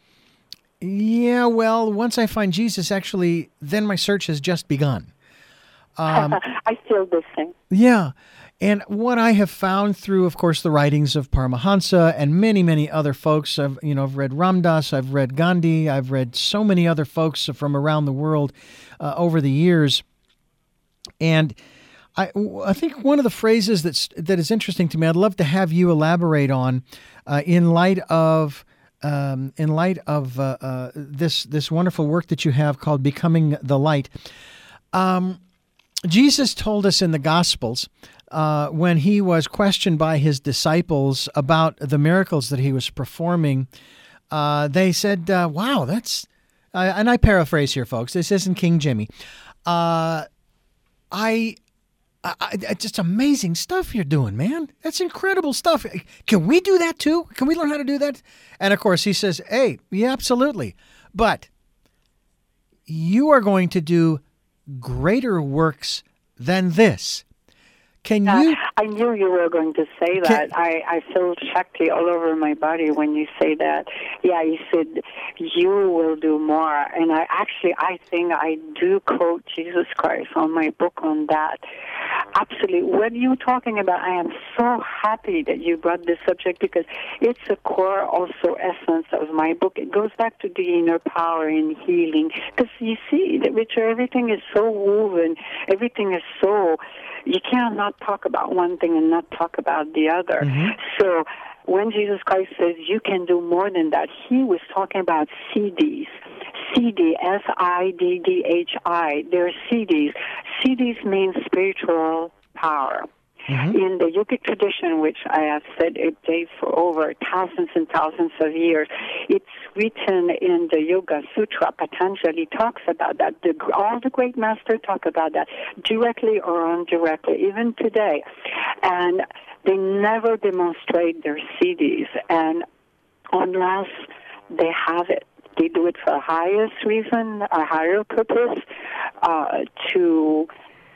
yeah, well, once I find Jesus, actually, then my search has just begun. Um, I feel the same. Yeah. And what I have found through, of course, the writings of Paramahansa and many, many other folks, I've, you know, I've read Ramdas, I've read Gandhi, I've read so many other folks from around the world uh, over the years. And I, I think one of the phrases that's, that is interesting to me, I'd love to have you elaborate on uh, in light of um, in light of uh, uh, this this wonderful work that you have called Becoming the Light. Um, Jesus told us in the Gospels, Uh, when he was questioned by his disciples about the miracles that he was performing uh, they said, uh, wow, that's, uh, and I paraphrase here, folks. This isn't King Jimmy. Uh, I, I, I, just amazing stuff you're doing, man. That's incredible stuff. Can we do that too? Can we learn how to do that? And of course, he says, hey, yeah, absolutely. But you are going to do greater works than this. Can you? Uh, I knew you were going to say that. Can, I, I feel Shakti all over my body when you say that. Yeah, you said you will do more. And I actually, I think I do quote Jesus Christ on my book on that. Absolutely. What are you talking about? I am so happy that you brought this subject because it's a core also essence of my book. It goes back to the inner power in healing. Because you see, that Richard, everything is so woven. Everything is so... You cannot talk about one thing and not talk about the other. Mm-hmm. So when Jesus Christ says you can do more than that, he was talking about C Ds. C D, S I D D H I. They're C Ds. C Ds means spiritual power. Mm-hmm. In the yogic tradition, which I have said it dates for over thousands and thousands of years, it's written in the Yoga Sutra. Patanjali talks about that. The, all the great masters talk about that, directly or indirectly, even today. And they never demonstrate their C Ds, and unless they have it. They do it for a highest reason, a higher purpose, uh, to,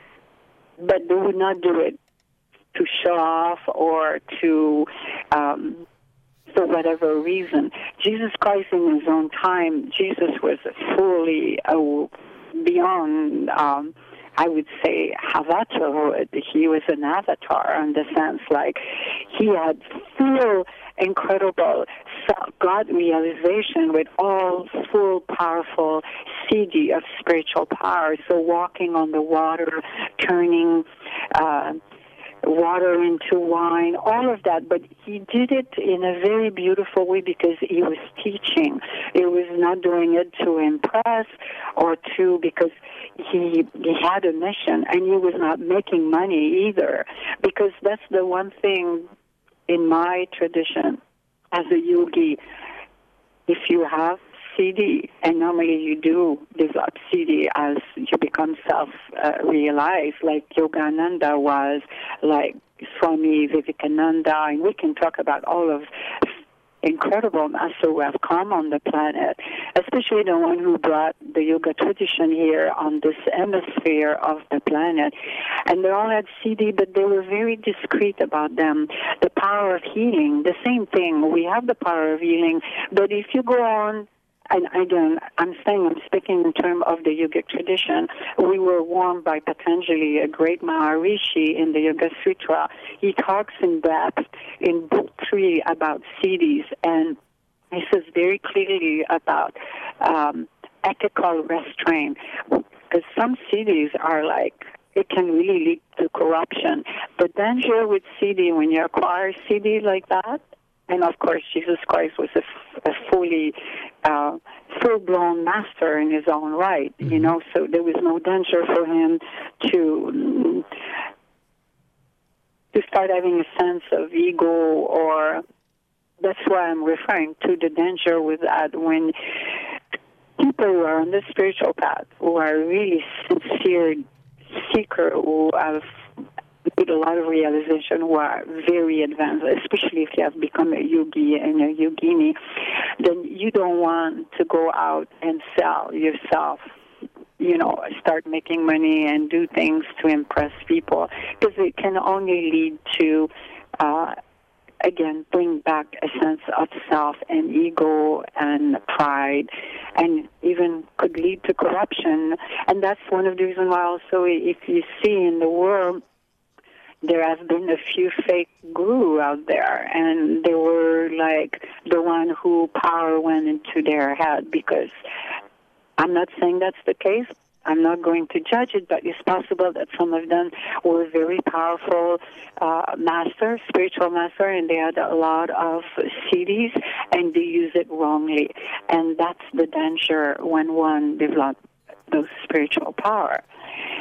but they would not do it to show off or to, um, for whatever reason. Jesus Christ in his own time, Jesus was fully uh, beyond, um, I would say, avatar. He was an avatar in the sense like he had full, incredible God realization with all full, powerful C D of spiritual power. So walking on the water, turning uh, water into wine, all of that. But he did it in a very beautiful way because he was teaching. He was not doing it to impress or to, because he he had a mission, and he was not making money either. Because that's the one thing in my tradition as a yogi, if you have C D, and normally you do develop C D as you become self-realized, uh, like Yogananda was, like Swami Vivekananda, and we can talk about all of incredible masters who have come on the planet, especially the one who brought the yoga tradition here on this hemisphere of the planet. And they all had C D, but they were very discreet about them. The power of healing, the same thing. We have the power of healing, but if you go on, and again, I'm saying, I'm speaking in terms of the yogic tradition. We were warned by Patanjali, a great Maharishi in the Yoga Sutra. He talks in depth in book three about C Ds, and he says very clearly about um, ethical restraint. Because some C Ds are like, it can really lead to corruption. The danger with C D, when you acquire C D like that, and of course, Jesus Christ was a, a fully, uh, full-blown master in his own right, mm-hmm. you know, so there was no danger for him to to start having a sense of ego, or that's why I'm referring to the danger with that when people who are on the spiritual path, who are really sincere seeker, who have with a lot of realization, who are very advanced, especially if you have become a yogi and a yogini, then you don't want to go out and sell yourself, you know, start making money and do things to impress people, because it can only lead to, uh, again, bring back a sense of self and ego and pride, and even could lead to corruption. And that's one of the reasons why also, if you see in the world, there have been a few fake gurus out there, and they were like the one who power went into their head, because I'm not saying that's the case. I'm not going to judge it, but it's possible that some of them were very powerful uh, masters, spiritual masters, and they had a lot of C Ds, and they use it wrongly. And that's the danger when one develops those spiritual power.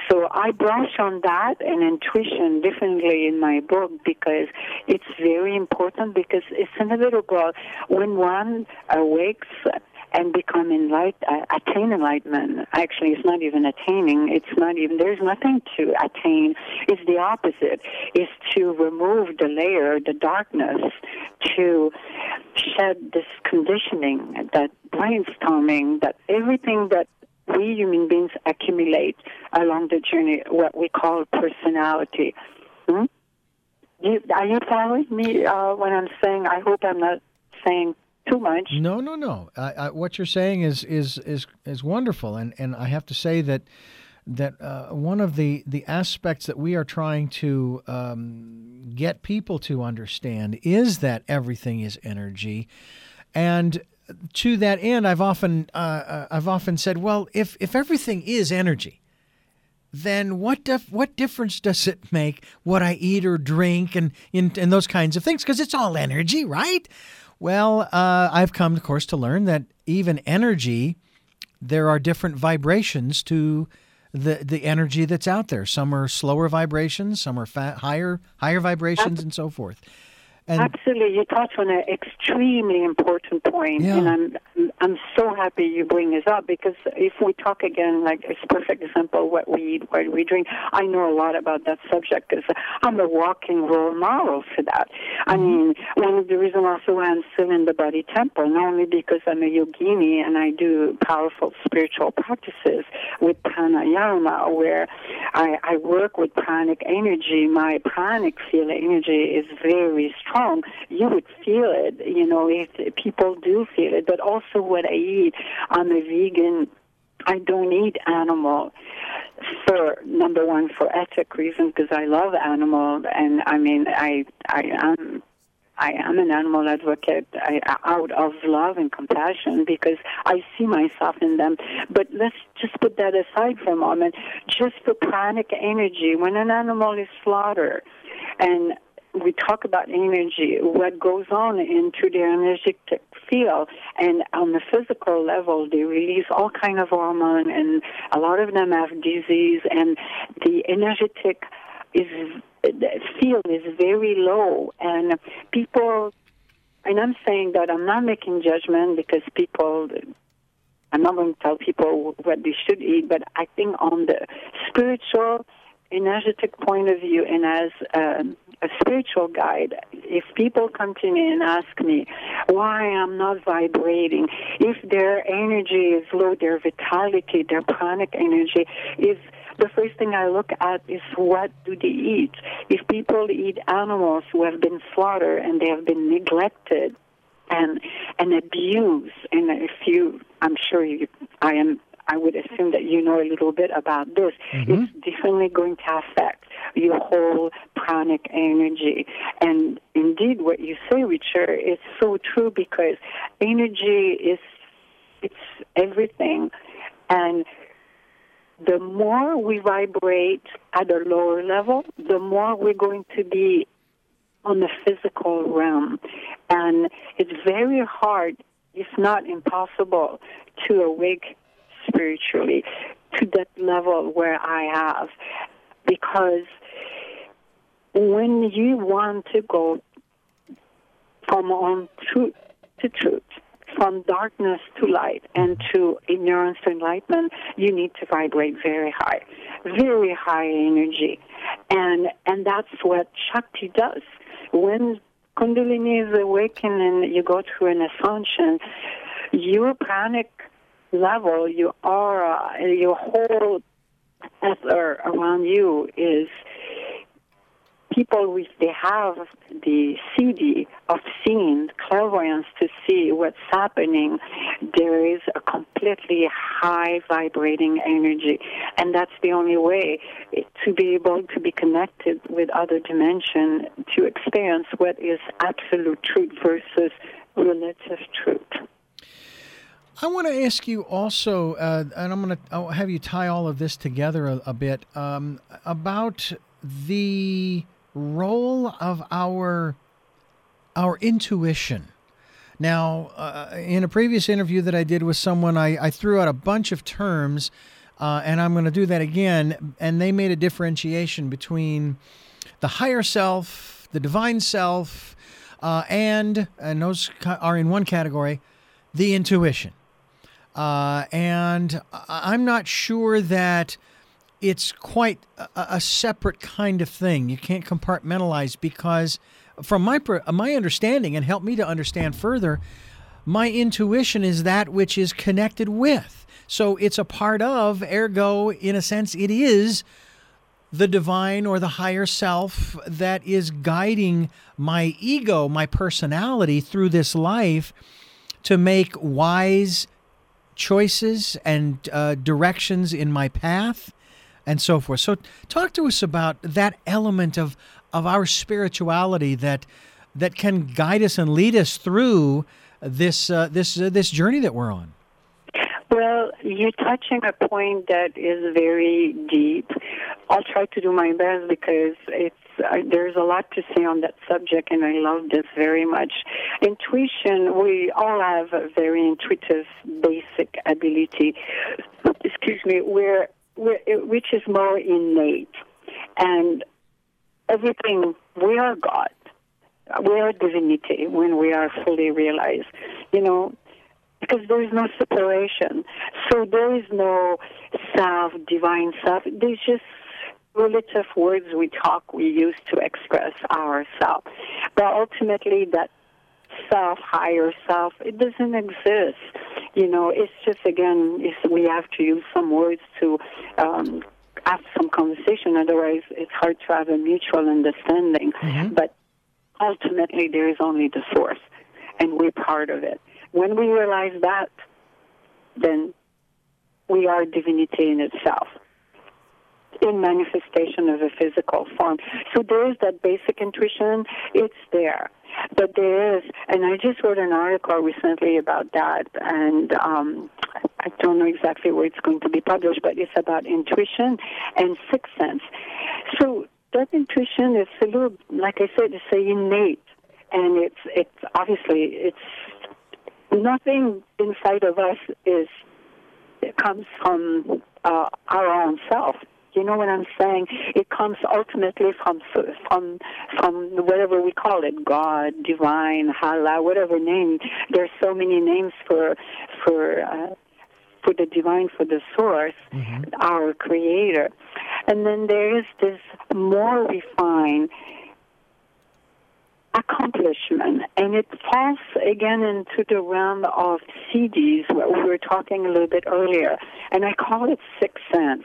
So I brush on that and intuition differently in my book because it's very important, because it's inevitable when one awakes and become enlightened, uh, attain enlightenment. Actually, it's not even attaining. It's not even, there's nothing to attain. It's the opposite. It's to remove the layer, the darkness, to shed this conditioning, that brainstorming, that everything that we human beings accumulate along the journey, what we call personality. Hmm? You, are you following me uh, when I'm saying, I hope I'm not saying too much? No, no, no. I, I, what you're saying is is is is wonderful, and and I have to say that that uh, one of the the aspects that we are trying to um, get people to understand is that everything is energy, and to that end, I've often uh, I've often said, well, if if everything is energy, then what dif- what difference does it make what I eat or drink and and, and those kinds of things? Because it's all energy, right? Well, uh, I've come, of course, to learn that even energy, there are different vibrations to the the energy that's out there. Some are slower vibrations, some are fa- higher higher vibrations, and so forth. And absolutely, you touched on an extremely important point, yeah. and I'm I'm so happy you bring this up, because if we talk again, like it's a perfect example, what we eat, what we drink. I know a lot about that subject because I'm a walking role model for that. Mm-hmm. I mean, one of the reasons also why I'm still in the body temple, not only because I'm a yogini and I do powerful spiritual practices with pranayama, where I, I work with pranic energy. My pranic field energy is very strong. You would feel it, you know, if people do feel it, but also what I eat. I'm a vegan. I don't eat animal for, number one, for ethic reasons, because I love animals, and I mean, I, I am, I am an animal advocate I, out of love and compassion, because I see myself in them. But let's just put that aside for a moment. Just for pranic energy, when an animal is slaughtered, and we talk about energy, what goes on into their energetic field, and on the physical level, they release all kind of hormone, and a lot of them have disease, and the energetic is the field is very low, and people, and I'm saying that I'm not making judgment, because people, I'm not going to tell people what they should eat, but I think on the spiritual, energetic point of view, and as um, a spiritual guide, if people come to me and ask me why I'm not vibrating, if their energy is low, their vitality, their pranic energy is, the first thing I look at is what do they eat. If people eat animals who have been slaughtered and they have been neglected and and abused, and if you, I'm sure you, I am, I would assume that you know a little bit about this. Mm-hmm. It's definitely going to affect your whole pranic energy. And indeed, what you say, Richard, is so true, because energy is, it's everything. And the more we vibrate at a lower level, the more we're going to be on the physical realm. And it's very hard, if not impossible, to awake spiritually to that level where I have, because when you want to go from on truth to truth, from darkness to light, and to ignorance to enlightenment, you need to vibrate very high, very high energy, and and that's what Shakti does. When Kundalini is awakened and you go through an ascension, your pranic level, your aura, your whole ether around you is, people, if they have the C D of seeing, clairvoyance to see what's happening, there is a completely high vibrating energy. And that's the only way to be able to be connected with other dimension, to experience what is absolute truth versus relative truth. I want to ask you also, uh, and I'm going to I'll have you tie all of this together a, a bit, um, about the role of our our intuition. Now, uh, in a previous interview that I did with someone, I, I threw out a bunch of terms uh, and I'm going to do that again. And they made a differentiation between the higher self, the divine self, uh, and, and those are in one category, the intuition. Uh, and I'm not sure that it's quite a, a separate kind of thing. You can't compartmentalize because from my my understanding, and help me to understand further, my intuition is that which is connected with. So it's a part of, ergo, in a sense, it is the divine or the higher self that is guiding my ego, my personality through this life to make wise choices and uh, directions in my path and so forth. So talk to us about that element of of our spirituality that that can guide us and lead us through this uh, this uh, this journey that we're on. Well, you're touching a point that is very deep. I'll try to do my best because it's uh, there's a lot to say on that subject, and I love this very much. Intuition, we all have a very intuitive, basic ability. Excuse me, where, where which is more innate, and everything, we are God. We are divinity when we are fully realized, you know, because there is no separation. So there is no self, divine self. There's just relative words we talk, we use to express ourselves. But ultimately, that self, higher self, it doesn't exist. You know, it's just, again, it's, we have to use some words to um, have some conversation. Otherwise, it's hard to have a mutual understanding. Mm-hmm. But ultimately, there is only the source, and we're part of it. When we realize that, then we are divinity in itself, in manifestation of a physical form. So there is that basic intuition. It's there. But there is, and I just wrote an article recently about that, and um, I don't know exactly where it's going to be published, but it's about intuition and sixth sense. So that intuition is a little, like I said, it's innate, and it's it's obviously it's nothing inside of us is it comes from uh, our own self. You know what I'm saying? It comes ultimately from from from whatever we call it, God, divine, Allah, whatever name. There's so many names for for uh, for the divine, for the source, mm-hmm. our Creator. And then there is this more refined accomplishment, and it falls again into the realm of C Ds, what we were talking a little bit earlier, and I call it sixth sense.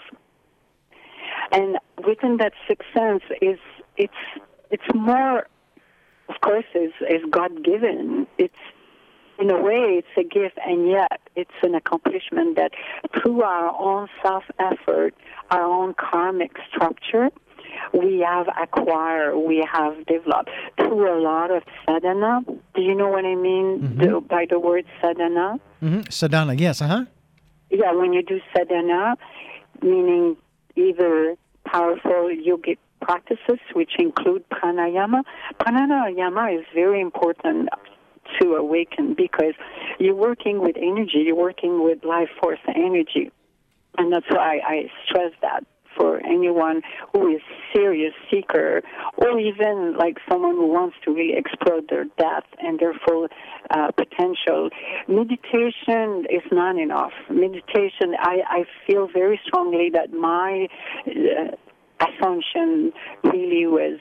And within that sixth sense is it's it's more, of course, is is God given. It's in a way it's a gift, and yet it's an accomplishment that through our own self effort, our own karmic structure, we have acquired, we have developed through a lot of sadhana. Do you know what I mean mm-hmm. the, by the word sadhana? Mm-hmm. Sadhana, yes, uh-huh. Yeah, when you do sadhana, meaning either powerful yogic practices, which include pranayama. Pranayama is very important to awaken because you're working with energy, you're working with life force energy. And that's why I stress that for anyone who is serious seeker, or even like someone who wants to really explore their depth and their full uh, potential. Meditation is not enough. Meditation, I, I feel very strongly that my uh, assumption really was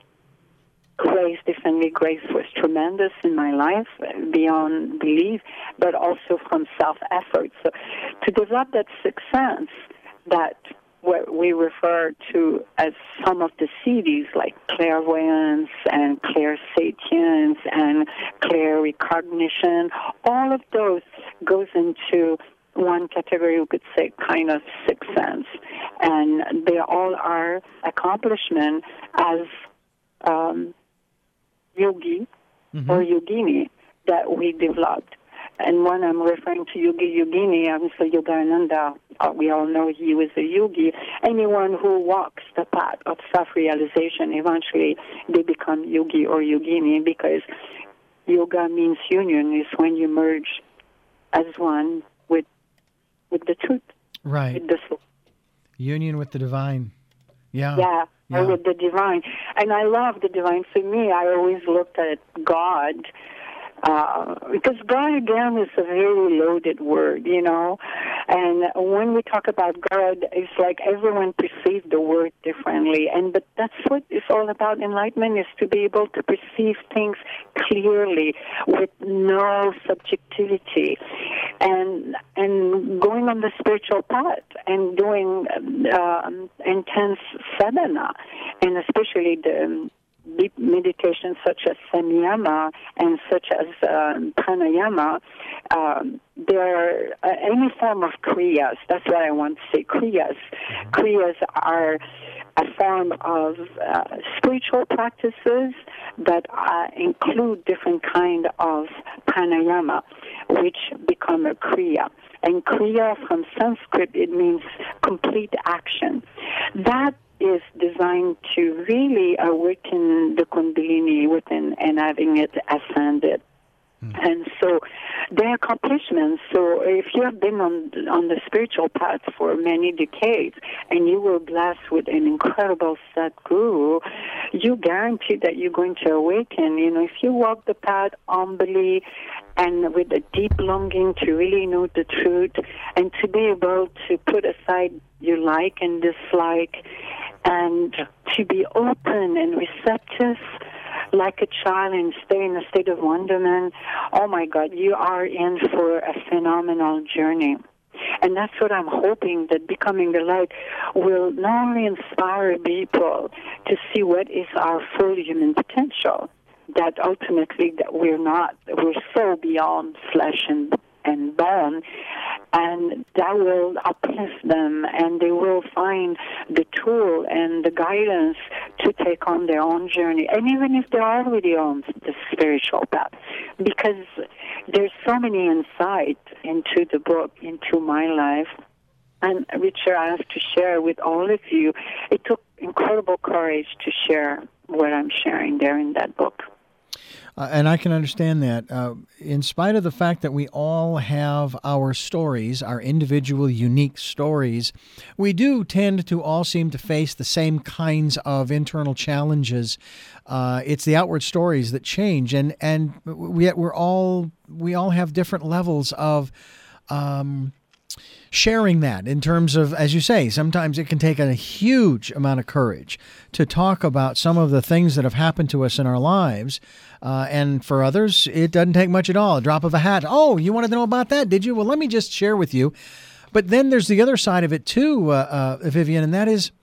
grace, definitely grace was tremendous in my life, beyond belief, but also from self-effort. So to develop that sixth sense, that what we refer to as some of the C Ds, like clairvoyance and clairsentience and clairrecognition, all of those goes into one category, we could say, kind of sixth sense. And they all are accomplishment as um, yogi mm-hmm. or yogini that we developed. And when I'm referring to Yogi Yogini, obviously Yogananda, uh, we all know he was a yogi. Anyone who walks the path of self-realization, eventually they become yogi or yogini, because yoga means union, is when you merge as one with with the truth. Right. With the soul. Union with the divine. Yeah. Yeah, Yeah. or with the divine. And I love the divine. For me, I always looked at God, uh, because God, again, is a very loaded word, you know. And when we talk about God, it's like everyone perceives the word differently. And but that's what it's all about. Enlightenment is to be able to perceive things clearly with no subjectivity. And and going on the spiritual path and doing uh, intense sadhana, and especially the deep meditation such as samyama and such as um, pranayama, um, there are uh, any form of kriyas. That's what I want to say. Kriyas. Kriyas are a form of uh, spiritual practices that uh, include different kind of pranayama, which become a kriya. And kriya from Sanskrit, it means complete action. That is designed to really awaken the Kundalini within and having it ascended. Mm. And so their accomplishments, so if you have been on on the spiritual path for many decades and you were blessed with an incredible Sadguru, you guarantee that you're going to awaken. You know, if you walk the path humbly and with a deep longing to really know the truth and to be able to put aside your like and dislike and to be open and receptive like a child and stay in a state of wonderment, oh my God, you are in for a phenomenal journey. And that's what I'm hoping, that Becoming the Light will not only inspire people to see what is our full human potential, that ultimately that we're not, we're so beyond flesh and and bone, and that will uplift them, and they will find the tool and the guidance to take on their own journey, and even if they're already on the spiritual path, because there's so many insights into the book, into my life. And Richard, I have to share with all of you, it took incredible courage to share what I'm sharing there in that book. Uh, and I can understand that. Uh, in spite of the fact that we all have our stories, our individual, unique stories, we do tend to all seem to face the same kinds of internal challenges. Uh, it's the outward stories that change, and and we we're all we all have different levels of Um, sharing that in terms of, as you say, sometimes it can take a huge amount of courage to talk about some of the things that have happened to us in our lives. Uh, and for others, it doesn't take much at all. A drop of a hat. Oh, you wanted to know about that, did you? Well, let me just share with you. But then there's the other side of it too, uh, uh, Vivian, and that is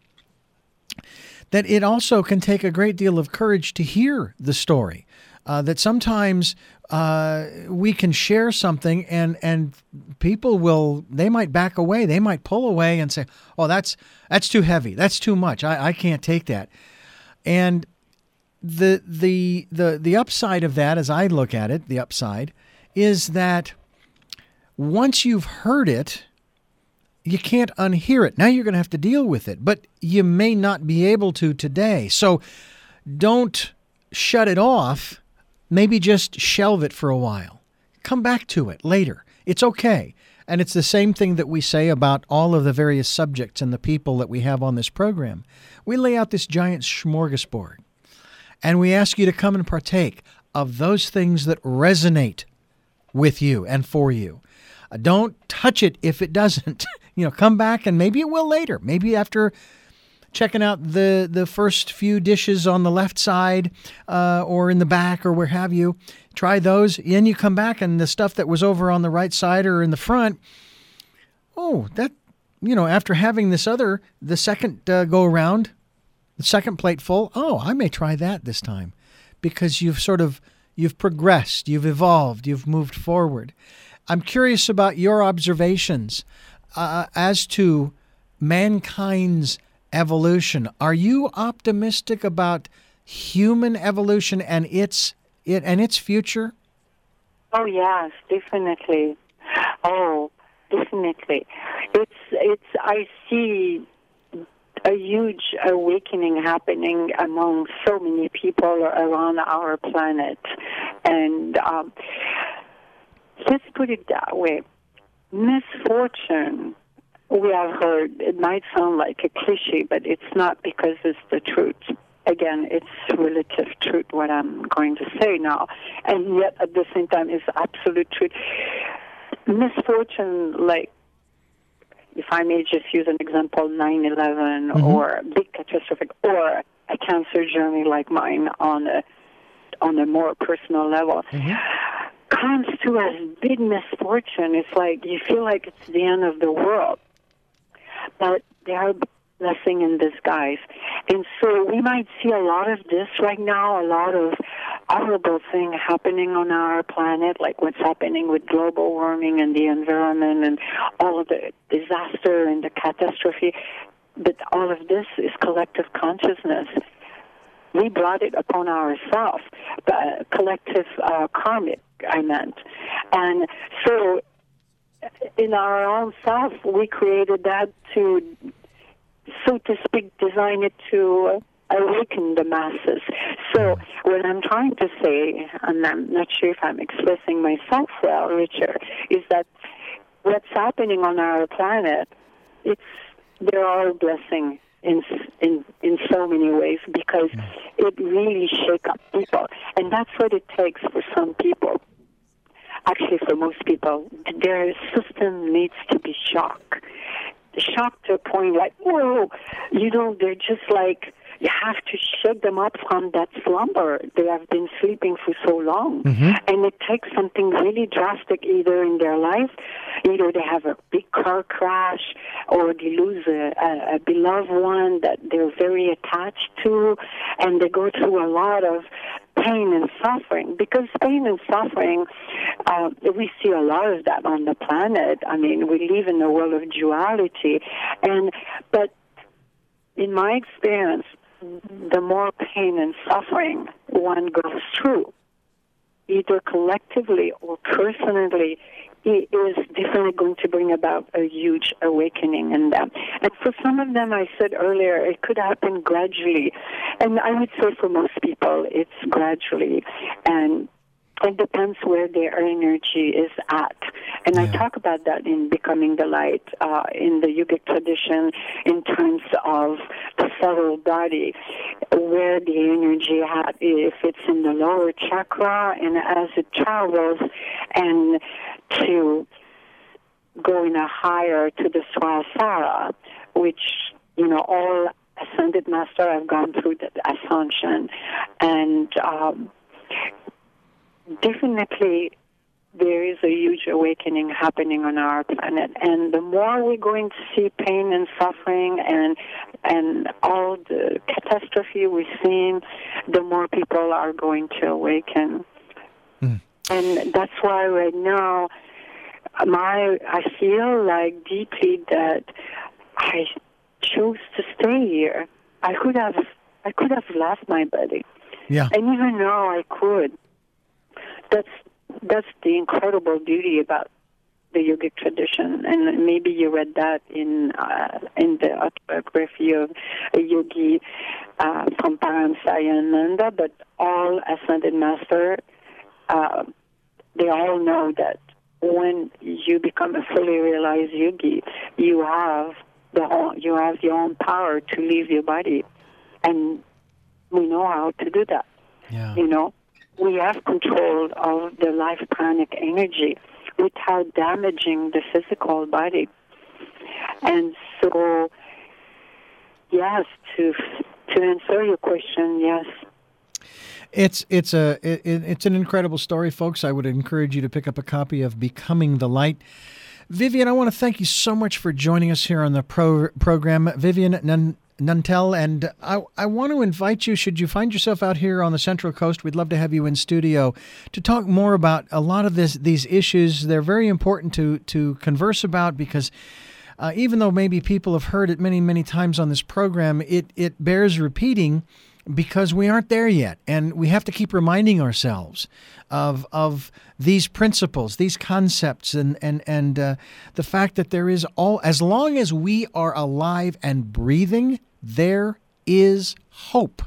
that it also can take a great deal of courage to hear the story. Uh, that sometimes uh, we can share something and and people will, they might back away. They might pull away and say, oh, that's that's too heavy. That's too much. I, I can't take that. And the the the the upside of that, as I look at it, the upside is that once you've heard it, you can't unhear it. Now you're going to have to deal with it, but you may not be able to today. So don't shut it off. Maybe just shelve it for a while. Come back to it later. It's okay. And it's the same thing that we say about all of the various subjects and the people that we have on this program. We lay out this giant smorgasbord, and we ask you to come and partake of those things that resonate with you and for you. Uh, don't touch it if it doesn't. You know, come back, and maybe it will later. Maybe after checking out the, the first few dishes on the left side uh, or in the back or where have you. Try those. Then you come back and the stuff that was over on the right side or in the front, oh, that, you know, after having this other, the second uh, go around, the second plate full, oh, I may try that this time because you've sort of, you've progressed, you've evolved, you've moved forward. I'm curious about your observations uh, as to mankind's evolution. Are you optimistic about human evolution and its it and its future? Oh yes, definitely. Oh, definitely. It's it's. I see a huge awakening happening among so many people around our planet, and um, let's put it that way: misfortune we have heard, it might sound like a cliche, but it's not, because it's the truth. Again, it's relative truth, what I'm going to say now. And yet, at the same time, it's absolute truth. Misfortune, like, if I may just use an example, nine eleven, mm-hmm. or big catastrophic, or a cancer journey like mine on a, on a more personal level, mm-hmm. comes to a big misfortune. It's like you feel like it's the end of the world. But they are blessing in disguise. And so we might see a lot of this right now, a lot of horrible things happening on our planet, like what's happening with global warming and the environment and all of the disaster and the catastrophe. But all of this is collective consciousness. We brought it upon ourselves, uh, collective uh, karmic, I meant. And so in our own self, we created that to, so to speak, design it to awaken the masses. So what I'm trying to say, and I'm not sure if I'm expressing myself well, Richard, is that what's happening on our planet, it's there are blessings in in in so many ways, because it really shakes up people, and that's what it takes for some people. Actually, for most people, their system needs to be shocked. Shocked to a point like, whoa, you know, they're just like, you have to shake them up from that slumber. They have been sleeping for so long. Mm-hmm. And it takes something really drastic either in their life, either they have a big car crash, or they lose a, a, a beloved one that they're very attached to, and they go through a lot of pain and suffering. Because pain and suffering, uh, we see a lot of that on the planet. I mean, we live in a world of duality. And but in my experience, the more pain and suffering one goes through, either collectively or personally, it is definitely going to bring about a huge awakening in them. And for some of them, I said earlier, it could happen gradually. And I would say for most people, it's gradually. And it depends where their energy is at. And yeah. I talk about that in Becoming the Light, uh, in the yogic tradition, in terms of the subtle body, where the energy at, if it's in the lower chakra, and as it travels, and to go in a higher to the Sahasrara, which, you know, all ascended masters have gone through the ascension. And um, definitely there is a huge awakening happening on our planet, and the more we're going to see pain and suffering and and all the catastrophe we've seen, the more people are going to awaken. Mm. And that's why right now my I feel like deeply that I chose to stay here. I could have I could have left my body. Yeah. And even now I could. That's that's the incredible beauty about the yogic tradition, and maybe you read that in uh, in the autobiography of a yogi uh, from Paramsayananda. But all ascended master, uh, they all know that when you become a fully realized yogi, you have the whole, you have your own power to leave your body, and we know how to do that. Yeah. You know. We have control of the life pranic energy without damaging the physical body. And so, yes, to to answer your question, yes. It's it's a it, it's an incredible story, folks. I would encourage you to pick up a copy of Becoming the Light. Vivian, I want to thank you so much for joining us here on the pro, program. Vivian Nun- Nantel, and I, I want to invite you, should you find yourself out here on the Central Coast, we'd love to have you in studio to talk more about a lot of this, these issues. They're very important to, to converse about, because uh, even though maybe people have heard it many, many times on this program, it, it bears repeating, because we aren't there yet, and we have to keep reminding ourselves of of these principles, these concepts, and and and uh, the fact that there is all, as long as we are alive and breathing, there is hope.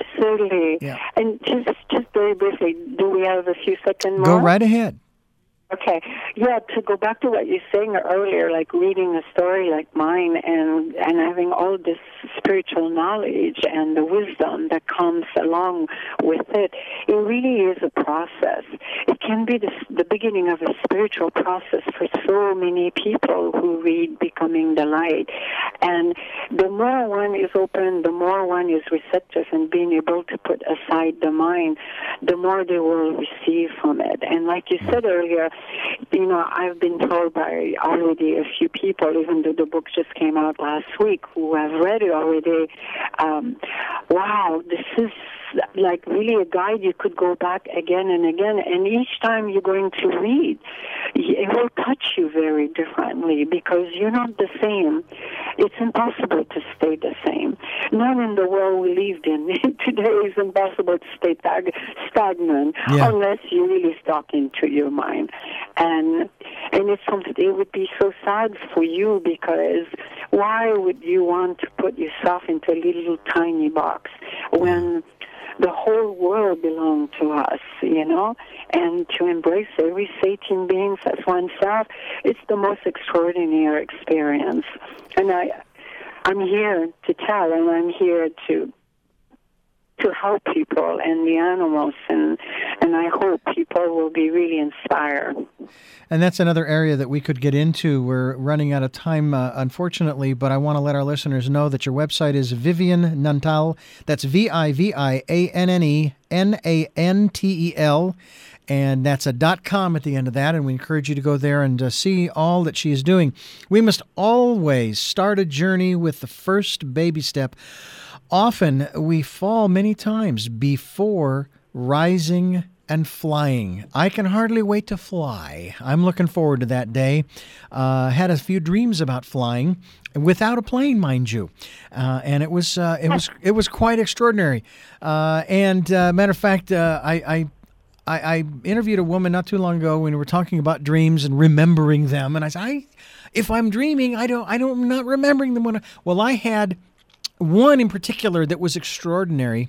Absolutely. Yeah. And just just very briefly, do we have a few seconds more? Go right ahead. Okay. Yeah, to go back to what you were saying earlier, like reading a story like mine and, and having all this spiritual knowledge and the wisdom that comes along with it, it really is a process. It can be the, the beginning of a spiritual process for so many people who read Becoming the Light. And the more one is open, the more one is receptive and being able to put aside the mind, the more they will receive from it. And like you said earlier, you know, I've been told by already a few people, even though the book just came out last week, who have read it already, um, wow, this is like really a guide you could go back again and again. And each time you're going to read, it will touch you very differently because you're not the same. It's impossible to stay the same. Not in the world we lived in. Today it's impossible to stay tag- stagnant yeah. unless you really stop into your mind. And and it's something, it would be so sad for you because why would you want to put yourself into a little tiny box when the whole world belongs to us, you know, and to embrace every sentient being as oneself, it's the most extraordinary experience. And I, I'm here to tell, and I'm here to to help people and the animals, and and I hope people will be really inspired. And that's another area that we could get into. We're running out of time, uh, unfortunately, but I want to let our listeners know that your website is Vivian Nantel. That's V I V I A N N E N A N T E L. And that's a dot com at the end of that, and we encourage you to go there and uh, see all that she is doing. We must always start a journey with the first baby step. Often we fall many times before rising and flying. I can hardly wait to fly. I'm looking forward to that day. Uh, had a few dreams about flying without a plane, mind you, uh, and it was uh, it was it was quite extraordinary. Uh, and uh, matter of fact, uh, I. I I, I interviewed a woman not too long ago when we were talking about dreams and remembering them, and I said, I, "If I'm dreaming, I don't, I don't, I'm not remembering them." When I, well, I had one in particular that was extraordinary.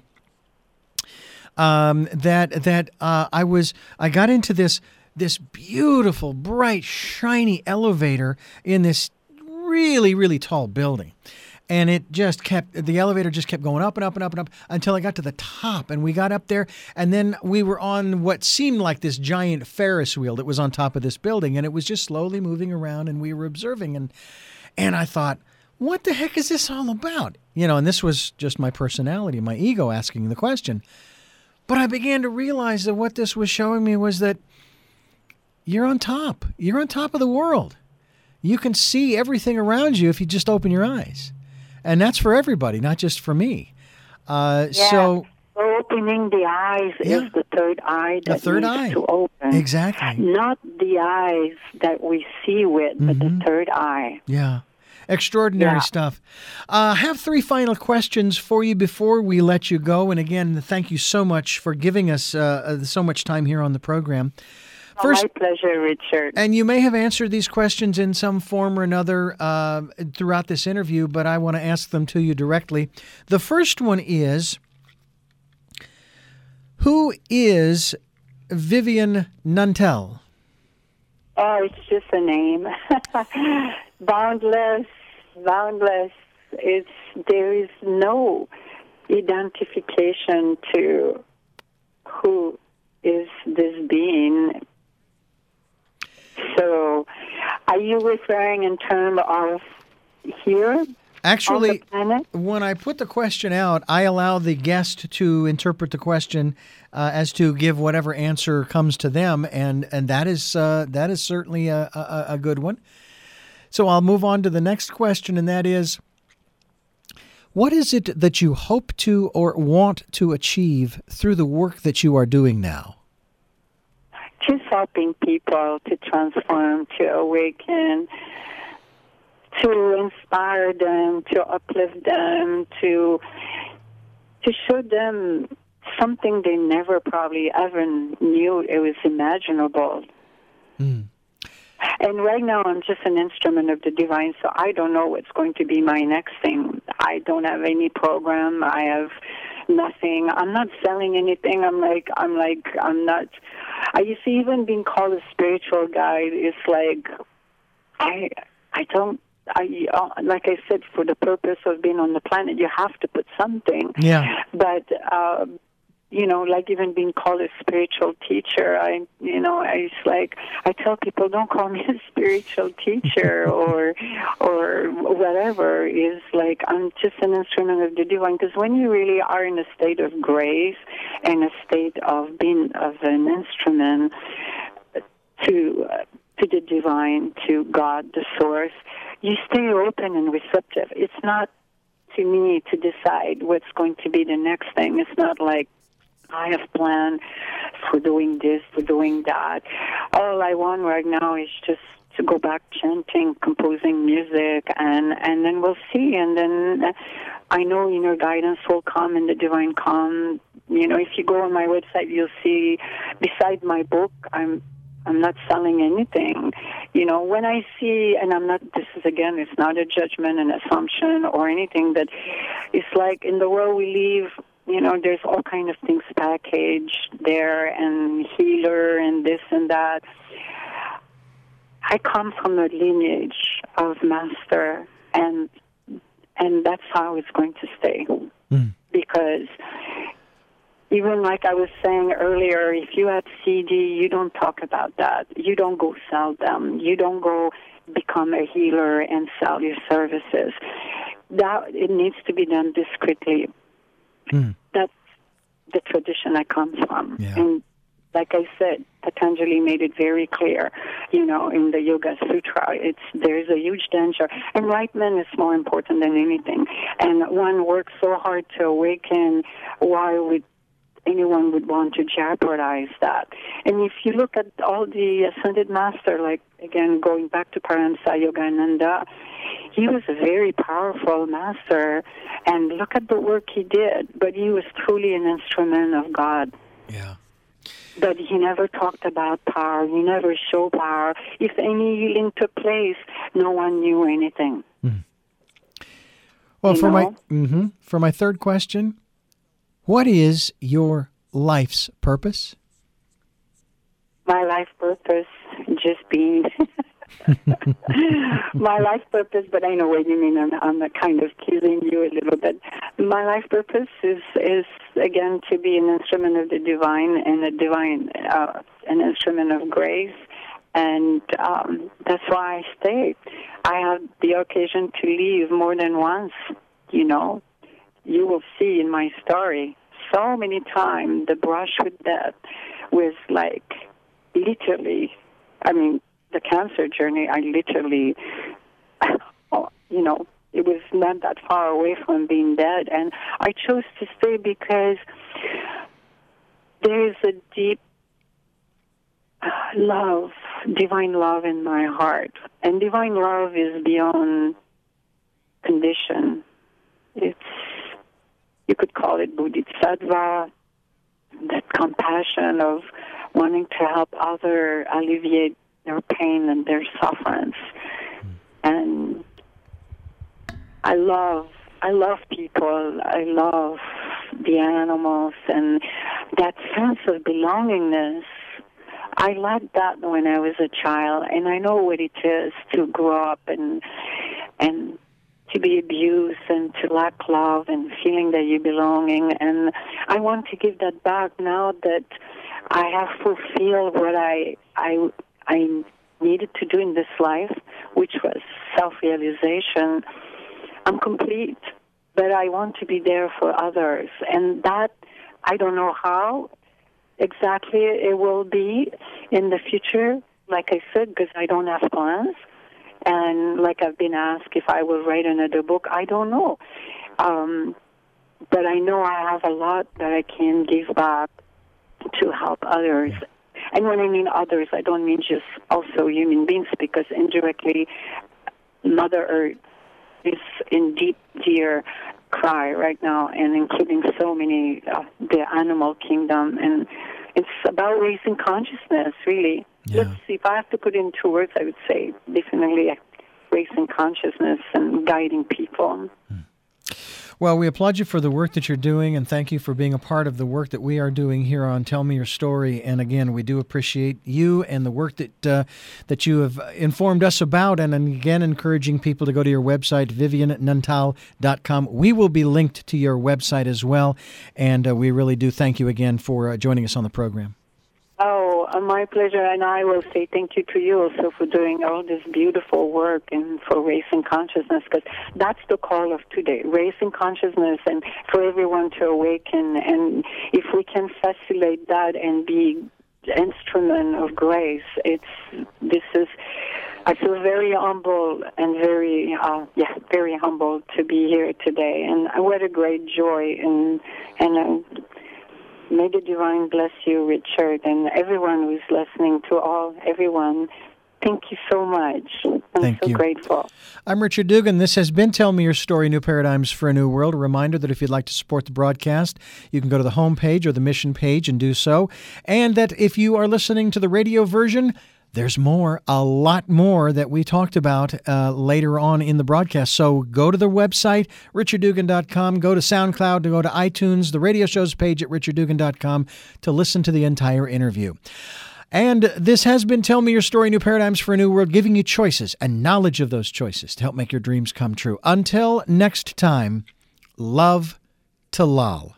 Um, that that uh, I was, I got into this this beautiful, bright, shiny elevator in this really, really tall building. And it just kept, the elevator just kept going up and up and up and up until I got to the top. And we got up there, and then we were on what seemed like this giant Ferris wheel that was on top of this building. And it was just slowly moving around, and we were observing. And and I thought, what the heck is this all about? You know, and this was just my personality, my ego asking the question. But I began to realize that what this was showing me was that you're on top. You're on top of the world. You can see everything around you if you just open your eyes. And that's for everybody, not just for me. Uh, yeah. So opening the eyes yeah. is the third eye that the third needs eye. to open. Exactly. Not the eyes that we see with, mm-hmm. but the third eye. Yeah. Extraordinary yeah. stuff. I uh, have three final questions for you before we let you go. And again, thank you so much for giving us uh, so much time here on the program. First, oh, my pleasure, Richard. And you may have answered these questions in some form or another uh, throughout this interview, but I want to ask them to you directly. The first one is, who is Vivian Nantel? Oh, it's just a name. Boundless, boundless. It's, there is no identification to who is this being. So, are you referring in terms of here? Actually, when I put the question out, I allow the guest to interpret the question uh, as to give whatever answer comes to them, and and that is uh, that is certainly a, a, a good one. So I'll move on to the next question, and that is, what is it that you hope to or want to achieve through the work that you are doing now? Just helping people to transform, to awaken, to inspire them, to uplift them, to to show them something they never probably ever knew it was imaginable. Mm. And right now I'm just an instrument of the divine, so I don't know what's going to be my next thing. I don't have any program. I have nothing. I'm not selling anything. I'm like, I'm like, I'm not. I you see, even being called a spiritual guide is like, I, I don't. I uh, like I said, for the purpose of being on the planet, you have to put something. Yeah. But uh, you know, like even being called a spiritual teacher, I, you know, I it's like I tell people, don't call me a spiritual teacher or or whatever. Is like I'm just an instrument of the divine. Because when you really are in a state of grace and a state of being of an instrument to uh, to the divine, to God, the source, you stay open and receptive. It's not to me to decide what's going to be the next thing. It's not like I have planned for doing this, for doing that. All I want right now is just to go back chanting, composing music, and, and then we'll see. And then I know inner guidance will come and the divine come. You know, if you go on my website, you'll see beside my book, I'm I'm not selling anything. You know, when I see, and I'm not, this is again, it's not a judgment, an assumption or anything, but it's like in the world we live, you know, there's all kind of things packaged there and healer and this and that. I come from a lineage of master, and and that's how it's going to stay. Mm. Because even like I was saying earlier, if you have C D, you don't talk about that. You don't go sell them. You don't go become a healer and sell your services. That it needs to be done discreetly. Mm. That's the tradition I come from. Yeah. And like I said, Patanjali made it very clear, you know, in the Yoga Sutra, it's there's a huge danger. Enlightenment is more important than anything. And one works so hard to awaken, why would anyone would want to jeopardize that? And if you look at all the ascended master, like, again, going back to Paramahansa Yogananda, he was a very powerful master, and look at the work he did, but he was truly an instrument of God. Yeah. But he never talked about power. He never showed power. If any healing took place, no one knew anything. Mm. Well, you for know? my mm-hmm, for my third question, what is your life's purpose? My life purpose, just being. My life purpose, but I know what you mean. I'm, I'm kind of teasing you a little bit. My life purpose is, is again, to be an instrument of the divine and a divine, uh, an instrument of grace. And um, that's why I stay. I had the occasion to leave more than once, you know. You will see in my story so many times the brush with death was like literally, I mean, the cancer journey, I literally, you know, it was not that far away from being dead. And I chose to stay because there is a deep love, divine love in my heart. And divine love is beyond condition. It's, you could call it bodhisattva, that compassion of wanting to help others alleviate their pain and their sufferance. And I love, I love people. I love the animals and that sense of belongingness. I liked that when I was a child, and I know what it is to grow up and and to be abused and to lack love and feeling that you're belonging. And I want to give that back now that I have fulfilled what I I I needed to do in this life, which was self-realization. I'm complete, but I want to be there for others. And that, I don't know how exactly it will be in the future, like I said, because I don't have plans. And like I've been asked if I will write another book, I don't know. Um, but I know I have a lot that I can give back to help others. And when I mean others, I don't mean just also human beings, because indirectly Mother Earth is in deep, dear cry right now, and including so many, uh, the animal kingdom. And it's about raising consciousness, really. Yeah. Let's see, if I have to put in two words, I would say definitely raising consciousness and guiding people. Well, we applaud you for the work that you're doing, and thank you for being a part of the work that we are doing here on Tell Me Your Story. And again, we do appreciate you and the work that uh, that you have informed us about, and again, encouraging people to go to your website, vivian nantal dot com. We will be linked to your website as well, and uh, we really do thank you again for uh, joining us on the program. Oh, uh, my pleasure, and I will say thank you to you also for doing all this beautiful work and for raising consciousness, because that's the call of today, raising consciousness and for everyone to awaken. And if we can facilitate that and be instrument of grace, it's this is. I feel very humble and very, uh, yeah, very humble to be here today, and what a great joy and and. Uh, May the divine bless you, Richard, and everyone who's listening, to all, everyone. Thank you so much. I'm Thank so you. grateful. I'm Richard Dugan. This has been Tell Me Your Story, New Paradigms for a New World. A reminder that if you'd like to support the broadcast, you can go to the home page or the mission page and do so. And that if you are listening to the radio version, there's more, a lot more that we talked about uh, later on in the broadcast. So go to the website, richard dugan dot com, go to SoundCloud, to go to iTunes, the radio shows page at richard dugan dot com to listen to the entire interview. And this has been Tell Me Your Story, New Paradigms for a New World, giving you choices and knowledge of those choices to help make your dreams come true. Until next time, love to Lal.